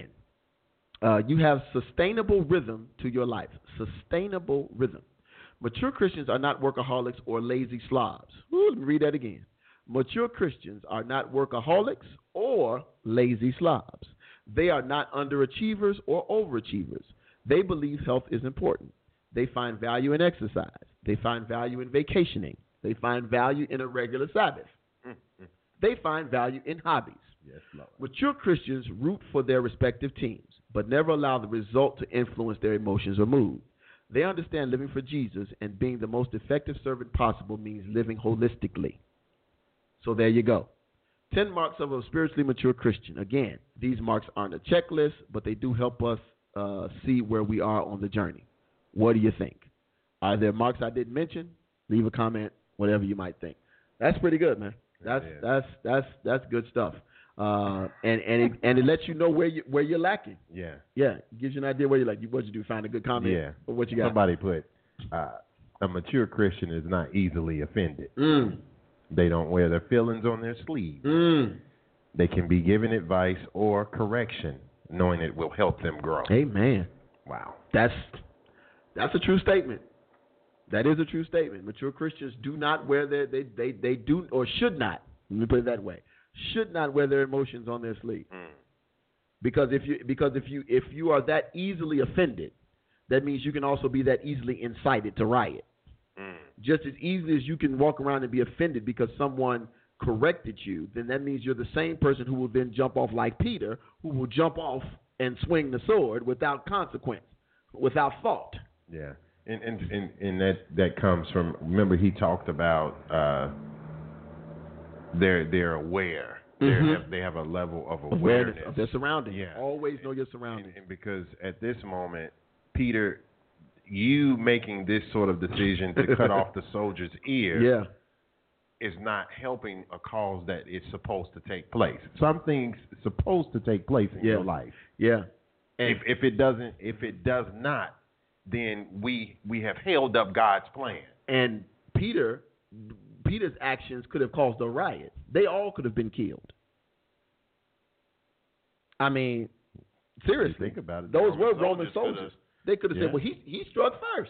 You have sustainable rhythm to your life. Sustainable rhythm. Mature Christians are not workaholics or lazy slobs. Let me read that again. Mature Christians are not workaholics or lazy slobs. They are not underachievers or overachievers. They believe health is important. They find value in exercise. They find value in vacationing. They find value in a regular Sabbath. They find value in hobbies. Yes, Lord. Mature Christians root for their respective teams, but never allow the result to influence their emotions or mood. They understand living for Jesus and being the most effective servant possible means living holistically. So there you go. 10 marks of a spiritually mature Christian. Again, these marks aren't a checklist, but they do help us see where we are on the journey. What do you think? Are there marks I didn't mention? Leave a comment, whatever you might think. That's pretty good, man. That's good stuff. And it lets you know where you're lacking. Yeah. Yeah. It gives you an idea where you're like. What you do? Find a good comment. Yeah. Or what you got? Somebody put a mature Christian is not easily offended. They don't wear their feelings on their sleeves. They can be given advice or correction, knowing it will help them grow. Amen. Wow. That's a true statement. That is a true statement. Mature Christians do not wear they do or should not. Let me put it that way. Should not wear their emotions on their sleeve. Because if you are that easily offended, that means you can also be that easily incited to riot. Just as easily as you can walk around and be offended because someone corrected you, then that means you're the same person who will then jump off like Peter, who will jump off and swing the sword without consequence, without fault. Yeah, and that comes from. Remember, he talked about they're aware. They have a level of awareness of their surroundings. Yeah, always know your surroundings. And because at this moment, Peter, you making this sort of decision to cut off the soldier's ear is not helping a cause that is supposed to take place. Something's supposed to take place in your life. Yeah. And if it does not, then we have held up God's plan. And Peter Peter's actions could have caused a riot. They all could have been killed. I mean, seriously, think about it. Those The were Roman Roman soldiers soldiers. They could have Yeah. said, well, he struck first.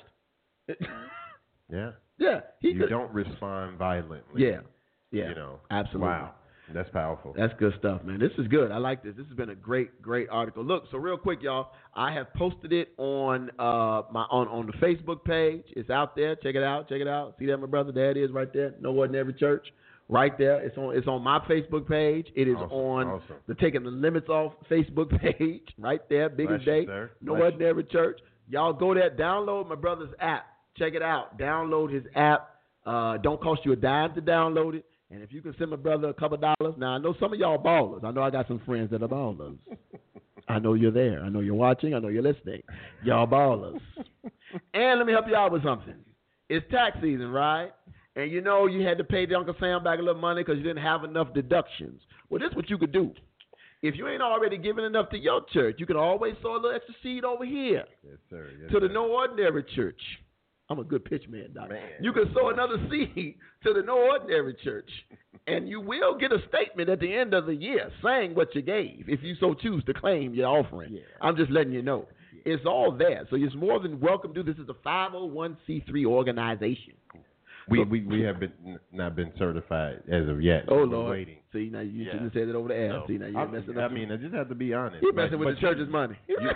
Yeah. Yeah, he You could. don't respond violently. Yeah, yeah, You know. absolutely. Wow. That's powerful. That's good stuff, man. This is good. I like this. This has been a great article. Look, so real quick, y'all, I have posted it on on the Facebook page. It's out there. Check it out. Check it out. See that, my brother? There it is, right there. No Ordinary Church, right there. It's on my Facebook page. It is on the Taking the Limits Off Facebook page, right there. Biggest day. No Ordinary Church. Y'all go there. Download my brother's app. Check it out. Download his app. Don't cost you a dime to download it. And if you can send my brother a couple dollars, now I know some of y'all ballers. I know I got some friends that are ballers. I know you're there. I know you're watching. I know you're listening. Y'all ballers. And let me help you out with something. It's tax season, right? And you know you had to pay the Uncle Sam back a little money because you didn't have enough deductions. Well, this is what you could do. If you ain't already giving enough to your church, you can always sow a little extra seed over here. Yes, sir. Yes, to the sir. No Ordinary Church. I'm a good pitch man, Doc. Man. You can sow another seed to the No Ordinary Church, and you will get a statement at the end of the year saying what you gave if you so choose to claim your offering. Yeah. I'm just letting you know. Yeah. It's all there. So you're more than welcome to. This is a 501c3 organization. We have not been certified as of yet. Oh, We're Lord. Waiting. See, now you shouldn't have said it over the air. No. See, now you're messing up. I mean, I just have to be honest. You're messing with the church's money.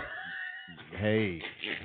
Hey.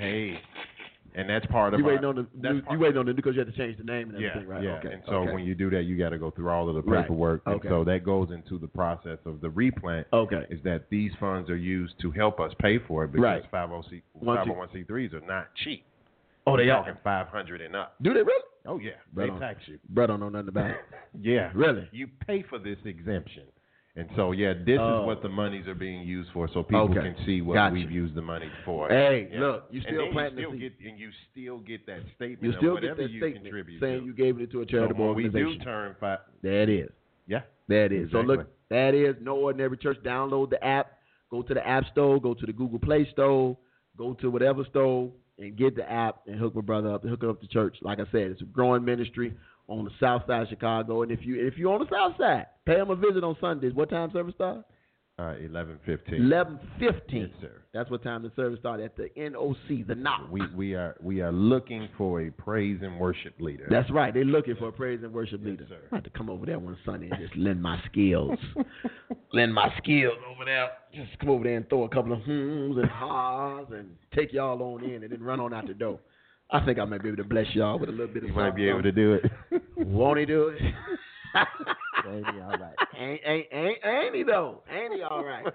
And that's part of you waiting on the because you had to change the name and everything, right? Yeah. Okay. And so when you do that, you got to go through all of the paperwork. Right. Okay. And so that goes into the process of the replant. Okay. Is that these funds are used to help us pay for it because 501c3s are not cheap. Oh, they are talking 500 and up. Do they really? Oh yeah, they tax you. Brother don't know nothing about it. Yeah, really. You pay for this exemption. And so, this is what the monies are being used for, so people can see what we've used the money for. Hey, look, you still planting the seed. And you still get that statement you still of whatever get that you statement contribute saying to. you gave it to a charitable organization. We do turn 5. There it is. Yeah. There it is. Exactly. So, look, that is No Ordinary Church. Download the app. Go to the App Store. Go to the Google Play Store. Go to whatever store and get the app and hook my brother up and hook up the church. Like I said, it's a growing ministry on the south side of Chicago. And if you're on the south side, pay them a visit on Sundays. What time service starts? 11:15. 11:15. Yes, sir. That's what time the service started at the NOC, the knock. We are looking for a praise and worship leader. That's right. They're looking for a praise and worship leader. Sir. I have to come over there one Sunday and just lend my skills. Lend my skills over there. Just come over there and throw a couple of hums and ha's and take y'all on in and then run on out the door. I think I might be able to bless y'all with a little bit of You might be able to do it. Won't he do it? Ain't he all right? Ain't he though? Ain't he all right?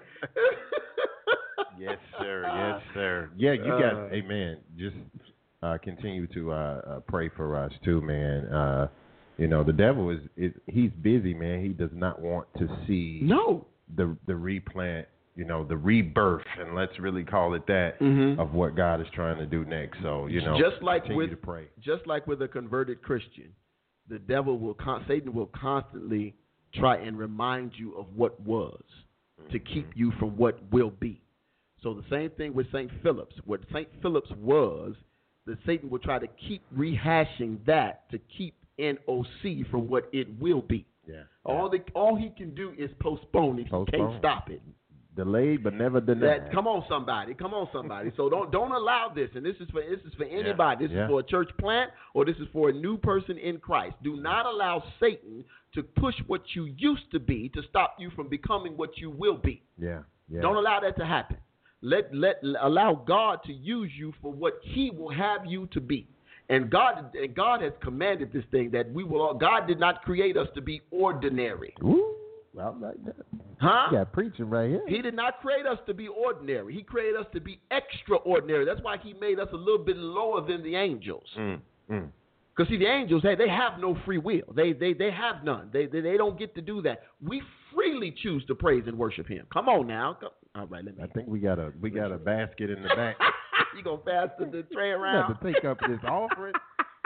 Yes, sir. Yes, sir. Yeah, you got. Hey, man, just continue to pray for us too, man. The devil he's busy, man. He does not want to see the replant. The rebirth, and let's really call it that, of what God is trying to do next. So, continue to pray. Just like with a converted Christian, the devil Satan will constantly try and remind you of what was to keep you from what will be. So the same thing with St. Philip's. What St. Philip's was, the Satan will try to keep rehashing that to keep NOC from what it will be. Yeah. All he can do is postpone it. He can't stop it. Delayed but never denied. Come on, somebody. So don't allow this. And this is for anybody. This is for a church plant or this is for a new person in Christ. Do not allow Satan to push what you used to be to stop you from becoming what you will be. Yeah. Don't allow that to happen. Allow God to use you for what He will have you to be. And God has commanded this thing that God did not create us to be ordinary. Woo. Well, like that. Huh? You got preaching right here. He did not create us to be ordinary. He created us to be extraordinary. That's why He made us a little bit lower than the angels. Because see, the angels, they have no free will. They have none. They don't get to do that. We freely choose to praise and worship Him. Come on now. All right, I think we got a basket in the back. You gonna pass the tray You around? have to take up this offering.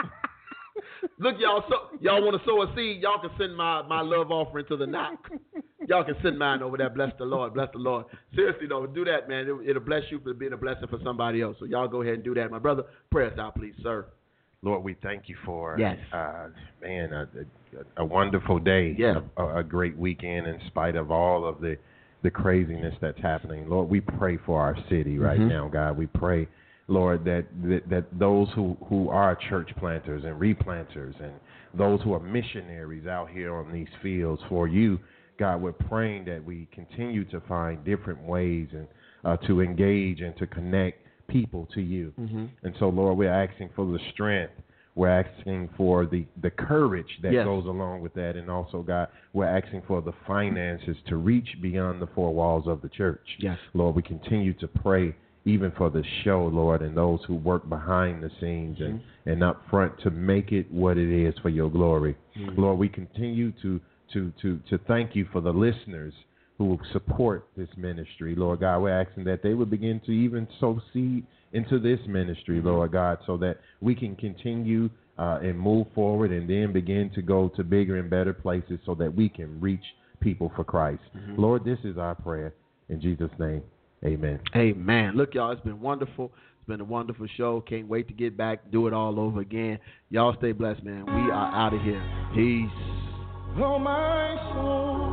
Look, y'all want to sow a seed? Y'all can send my love offering to the knock. Y'all can send mine over there. Bless the Lord. Bless the Lord. Seriously, though, do that, man. It'll bless you for being a blessing for somebody else. So y'all go ahead and do that. My brother, pray us out, please, sir. Lord, we thank you for, Yes. man, a wonderful day, Yeah. a great weekend in spite of all of the craziness that's happening. Lord, we pray for our city right now, God. We pray, Lord, that those who are church planters and replanters and those who are missionaries out here on these fields for you, God, we're praying that we continue to find different ways and to engage and to connect people to you. And so, Lord, we're asking for the strength. We're asking for the courage that goes along with that. And also, God, we're asking for the finances to reach beyond the four walls of the church. Yes. Lord, we continue to pray even for the show, Lord, and those who work behind the scenes and up front to make it what it is for your glory. Lord, we continue to thank you for the listeners who will support this ministry. Lord God, we're asking that they would begin to even sow seed into this ministry, Lord God, so that we can continue and move forward and then begin to go to bigger and better places so that we can reach people for Christ. Lord, this is our prayer. In Jesus' name, amen. Amen. Look, y'all, it's been wonderful. It's been a wonderful show. Can't wait to get back, do it all over again. Y'all stay blessed, man. We are out of here. Peace. Oh, my soul,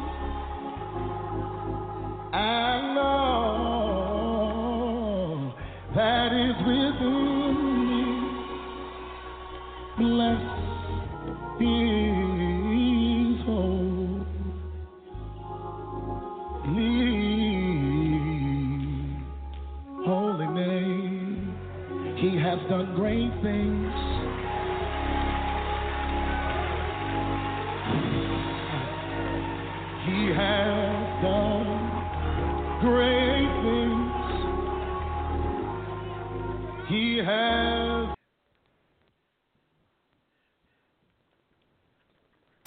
I know that is within me. Bless His holy name. He has done great things. He has done great things. He has